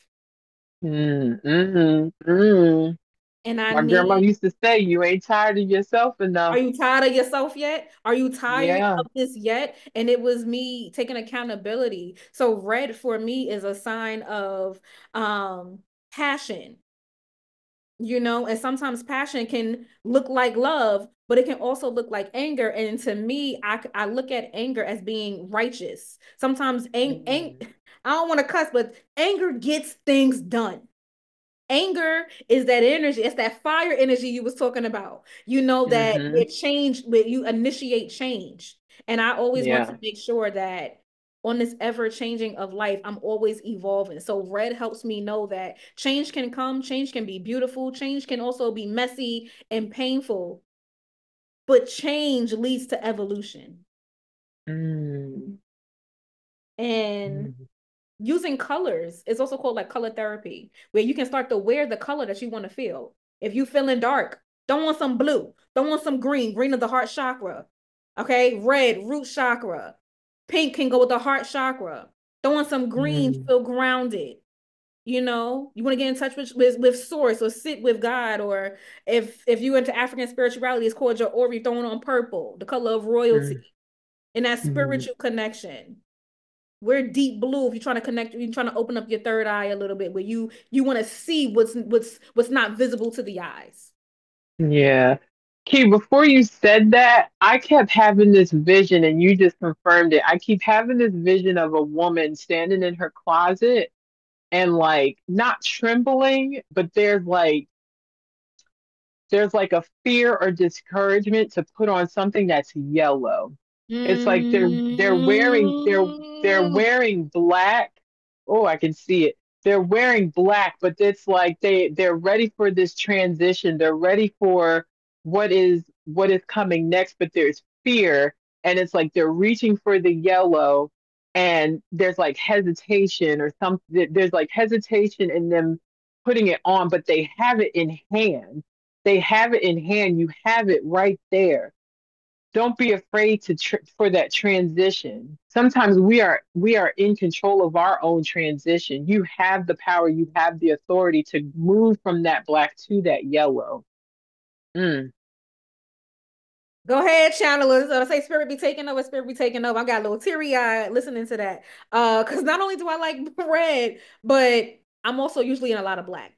Speaker 3: Mm-hmm. Mm.
Speaker 2: And I
Speaker 3: My grandma
Speaker 2: need,
Speaker 3: used to say, "You ain't tired of yourself
Speaker 2: are
Speaker 3: enough."
Speaker 2: you tired of yourself yet? Are you tired
Speaker 3: Yeah.
Speaker 2: of this yet? And it was me taking accountability. So red for me is a sign of um passion, you know, and sometimes passion can look like love, but it can also look like anger. And to me, I, I look at anger as being righteous. Sometimes ang- ang-
Speaker 3: Mm.
Speaker 2: I don't want to cuss, but anger gets things done. Anger is that energy. It's that fire energy you was talking about. You know that
Speaker 3: Mm-hmm.
Speaker 2: it change when you initiate change. And I always want to
Speaker 3: Yeah.
Speaker 2: make sure that on this ever changing of life, I'm always evolving. So red helps me know that change can come, change can be beautiful, change can also be messy and painful, but change leads to evolution.
Speaker 3: Mm.
Speaker 2: And
Speaker 3: Mm.
Speaker 2: using colors is also called like color therapy, where you can start to wear the color that you want to feel. If you feeling dark, don't want some blue, don't want some green. Green is the heart chakra. Okay, red, root chakra. Pink can go with the heart chakra. Don't want some green,
Speaker 3: Mm.
Speaker 2: feel grounded. You know, you want to get in touch with, with with source or sit with God, or if if you into African spirituality, it's called your Ori thrown on purple, the color of royalty,
Speaker 3: Mm.
Speaker 2: and that
Speaker 3: Mm.
Speaker 2: spiritual connection. We're deep blue if you're trying to connect, you're trying to open up your third eye a little bit, where you you want to see what's what's what's not visible to the eyes.
Speaker 3: Yeah. Key, before you said that, I kept having this vision, and you just confirmed it. I keep having this vision of a woman standing in her closet and like not trembling, but there's like there's like a fear or discouragement to put on something that's yellow. It's like they're they're wearing they're they're
Speaker 2: Mm.
Speaker 3: wearing black. Oh, I can see it. They're wearing black, but it's like they they're ready for this transition. They're ready for what is what is coming next, but there's fear, and it's like they're reaching for the yellow, and there's like hesitation or something. There's like hesitation in them putting it on, but they have it in hand. They have it in hand. You have it right there. Don't be afraid to tr- for that transition. Sometimes we are we are in control of our own transition. You have the power, you have the authority to move from that black to that yellow. Mm.
Speaker 2: Go ahead, channelers. Uh, say spirit be taking over, spirit be taking over. I got a little teary eyed listening to that. Uh, because not only do I like red, but I'm also usually in a lot of black.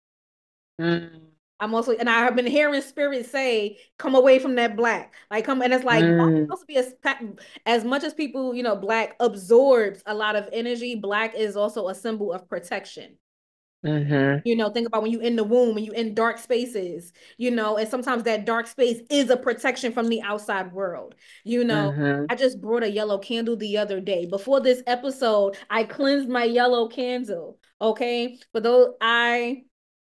Speaker 3: Mm.
Speaker 2: I'm also, and I have been hearing spirit say, "Come away from that black." Like, come, and it's like black is
Speaker 3: Mm.
Speaker 2: supposed to be as as much as people, you know, black absorbs a lot of energy. Black is also a symbol of protection.
Speaker 3: Mm-hmm.
Speaker 2: You know, think about when you in the womb and you in dark spaces, you know, and sometimes that dark space is a protection from the outside world. You know,
Speaker 3: Mm-hmm.
Speaker 2: I just brought a yellow candle the other day. Before this episode, I cleansed my yellow candle. Okay. But though I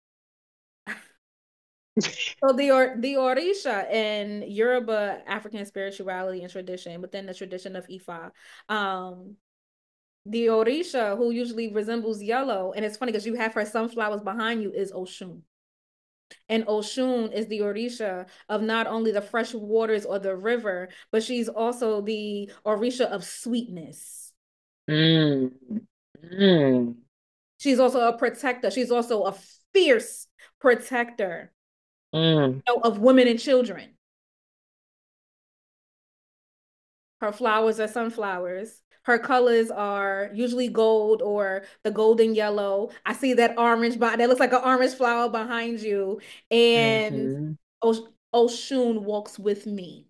Speaker 2: so the or the Orisha in Yoruba African spirituality and tradition, within the tradition of Ifa, um, the Orisha who usually resembles yellow, and it's funny because you have her sunflowers behind you, is Oshun. And Oshun is the Orisha of not only the fresh waters or the river, but she's also the Orisha of sweetness.
Speaker 3: Mm. Mm.
Speaker 2: She's also a protector. She's also a fierce protector,
Speaker 3: Mm.
Speaker 2: you know, of women and children. Her flowers are sunflowers. Her colors are usually gold or the golden yellow. I see that orange, that looks like an orange flower behind you. And
Speaker 3: Mm-hmm.
Speaker 2: Oshun walks with me.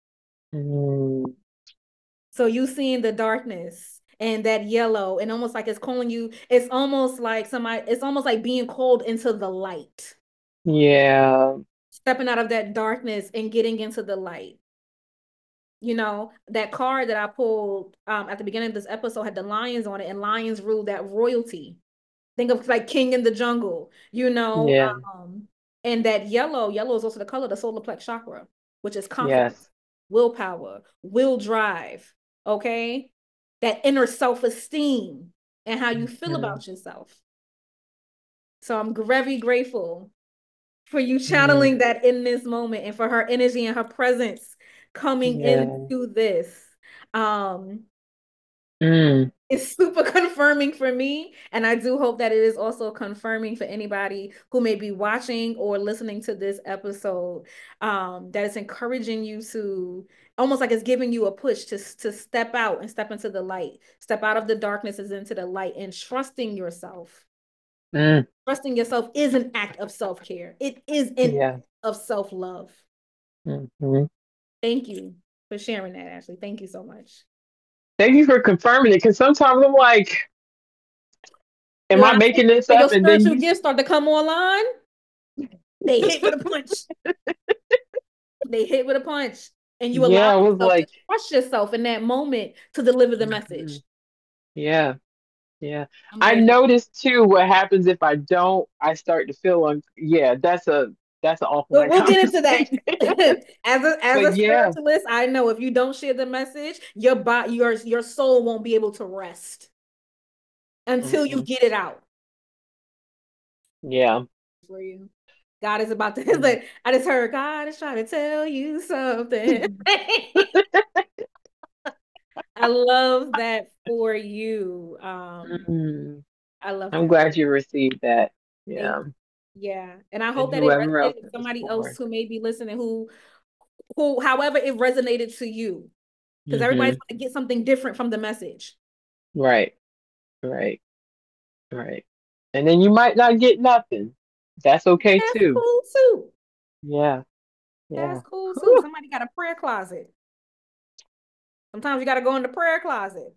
Speaker 3: Mm.
Speaker 2: So you seeing the darkness and that yellow, and almost like it's calling you, it's almost like somebody, it's almost like being called into the light.
Speaker 3: Yeah.
Speaker 2: Stepping out of that darkness and getting into the light. You know, that card that I pulled um, at the beginning of this episode had the lions on it, and lions rule that royalty. Think of like King in the Jungle, you know.
Speaker 3: Yeah.
Speaker 2: Um, and that yellow, yellow is also the color of the solar plex chakra, which is confidence,
Speaker 3: Yes.
Speaker 2: willpower, will drive, okay? That inner self-esteem and how you feel
Speaker 3: Mm-hmm.
Speaker 2: about yourself. So I'm very grateful for you
Speaker 3: Mm.
Speaker 2: channeling that in this moment and for her energy and her presence coming
Speaker 3: Yeah.
Speaker 2: into this. Um,
Speaker 3: Mm.
Speaker 2: it's super confirming for me, and I do hope that it is also confirming for anybody who may be watching or listening to this episode, um, that it's encouraging you to almost like it's giving you a push to, to step out and step into the light, step out of the darknesses into the light, and trusting yourself.
Speaker 3: Mm.
Speaker 2: Trusting yourself is an act of self-care. It is an
Speaker 3: Yeah.
Speaker 2: act of self-love.
Speaker 3: Mm-hmm.
Speaker 2: Thank you for sharing that, Ashley. Thank you so much.
Speaker 3: Thank you for confirming it, because sometimes I'm like, am
Speaker 2: When
Speaker 3: I
Speaker 2: I say
Speaker 3: making this
Speaker 2: when your
Speaker 3: up? And then
Speaker 2: spiritual
Speaker 3: you,
Speaker 2: gifts start to come online, they hit with a punch. They hit with a punch. And you allow
Speaker 3: yeah, I was
Speaker 2: yourself to
Speaker 3: like,
Speaker 2: trust yourself in that moment to deliver the
Speaker 3: mhm.
Speaker 2: message.
Speaker 3: Yeah, yeah.
Speaker 2: I'm
Speaker 3: I
Speaker 2: grateful.
Speaker 3: noticed too what happens if I don't, I start to feel un yeah, that's a that's an awful
Speaker 2: We'll,
Speaker 3: night
Speaker 2: we'll get into
Speaker 3: conversation.
Speaker 2: that. As a as
Speaker 3: But
Speaker 2: a
Speaker 3: yeah,
Speaker 2: spiritualist, I know if you don't share the message, your body, your your soul won't be able to rest. until
Speaker 3: Mm-hmm.
Speaker 2: you get it out.
Speaker 3: Yeah.
Speaker 2: For you. God is about to, it's like, I just heard God is trying to tell you something. I love that for you. Um,
Speaker 3: Mm-hmm.
Speaker 2: I love
Speaker 3: I'm
Speaker 2: that.
Speaker 3: glad you received that. Yeah.
Speaker 2: Thank you. Yeah. And I
Speaker 3: And
Speaker 2: hope that it
Speaker 3: whoever else
Speaker 2: resonated with
Speaker 3: it was
Speaker 2: somebody
Speaker 3: for.
Speaker 2: else who may be listening who, who, however it resonated to you. Because
Speaker 3: Mm-hmm.
Speaker 2: everybody's going to get something different from the message.
Speaker 3: Right. Right. Right. And then you might not get nothing. That's okay
Speaker 2: That's
Speaker 3: too.
Speaker 2: cool too.
Speaker 3: Yeah. Yeah.
Speaker 2: That's cool too. Somebody got a prayer closet. Sometimes you got to go in the prayer closet.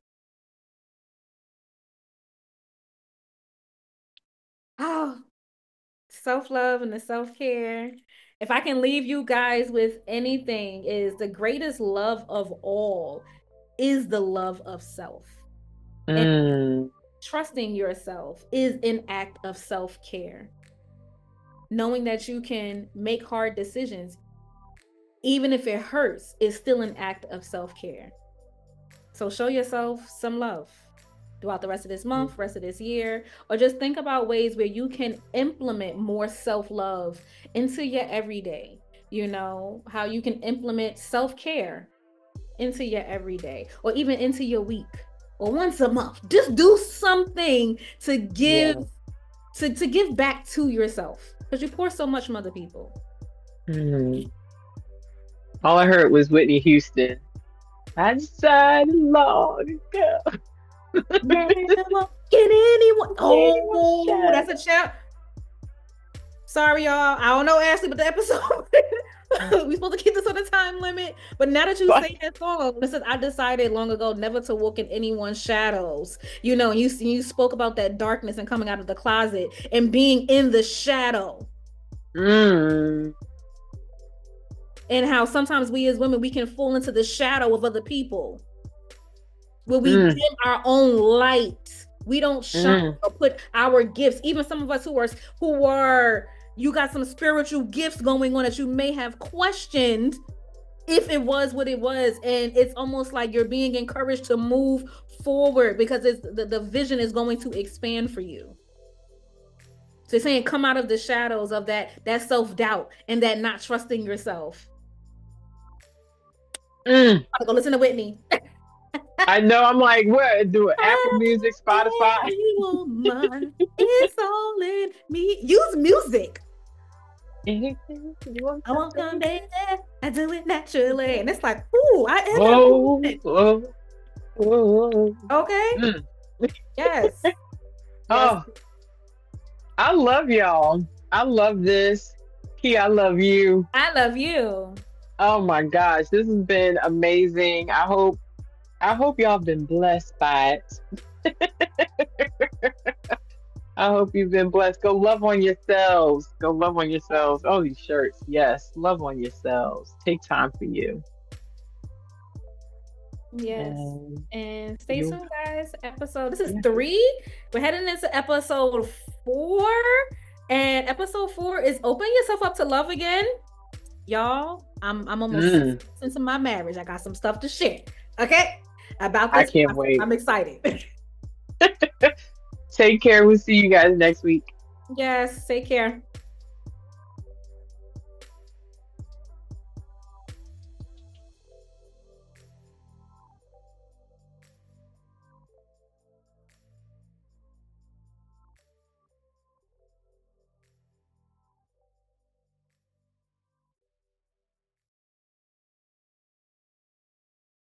Speaker 2: Oh, self-love and the self-care. If I can leave you guys with anything, is the greatest love of all is the love of self.
Speaker 3: Mm.
Speaker 2: And trusting yourself is an act of self-care. Knowing that you can make hard decisions, even if it hurts, is still an act of self-care. So show yourself some love throughout the rest of this month, rest of this year, or just think about ways where you can implement more self-love into your everyday. You know, how you can implement self-care into your everyday, or even into your week, or once a month. Just do something to give yeah. to, to give back to yourself, because you pour so much from other people.
Speaker 3: Mm. All I heard was Whitney Houston. I decided long ago.
Speaker 2: Never get anyone. Oh, that's a chat. Sorry, y'all. I don't know, Ashley, but the episode we supposed to keep this on the time limit. But now that you what? say that song, this is I decided long ago never to walk in anyone's shadows. You know, and you you spoke about that darkness and coming out of the closet and being in the shadow.
Speaker 3: Mm.
Speaker 2: And how sometimes we as women, we can fall into the shadow of other people, where we
Speaker 3: mm.
Speaker 2: dim our own light. We don't shine mm. or put our gifts. Even some of us who are who are you got some spiritual gifts going on that you may have questioned if it was what it was, and it's almost like you're being encouraged to move forward because it's the, the vision is going to expand for you. So it's saying come out of the shadows of that that self-doubt and that not trusting yourself.
Speaker 3: Mm.
Speaker 2: I'll go listen to Whitney.
Speaker 3: I know. I'm like, what? Do it? Apple Music, Spotify.
Speaker 2: It's all in me. Use music. I won't come baby. I do it naturally, and it's like, ooh, I am.
Speaker 3: Oh, oh, oh.
Speaker 2: Okay. Mm. Yes. yes.
Speaker 3: Oh, I love y'all. I love this. Key, I love you.
Speaker 2: I love you.
Speaker 3: Oh my gosh, this has been amazing. I hope I hope y'all have been blessed by it. I hope you've been blessed. Go love on yourselves. Go love on yourselves. Oh, these shirts. Yes, love on yourselves. Take time for you.
Speaker 2: Yes. And, and stay tuned, guys. Episode, this is yeah. three. We're heading into episode four. And episode four is open yourself up to love again. Y'all, I'm I'm almost mm. into my marriage. I got some stuff to share. Okay? About this.
Speaker 3: I can't
Speaker 2: I'm,
Speaker 3: wait.
Speaker 2: I'm excited.
Speaker 3: Take care. We'll see you guys next week.
Speaker 2: Yes, take care.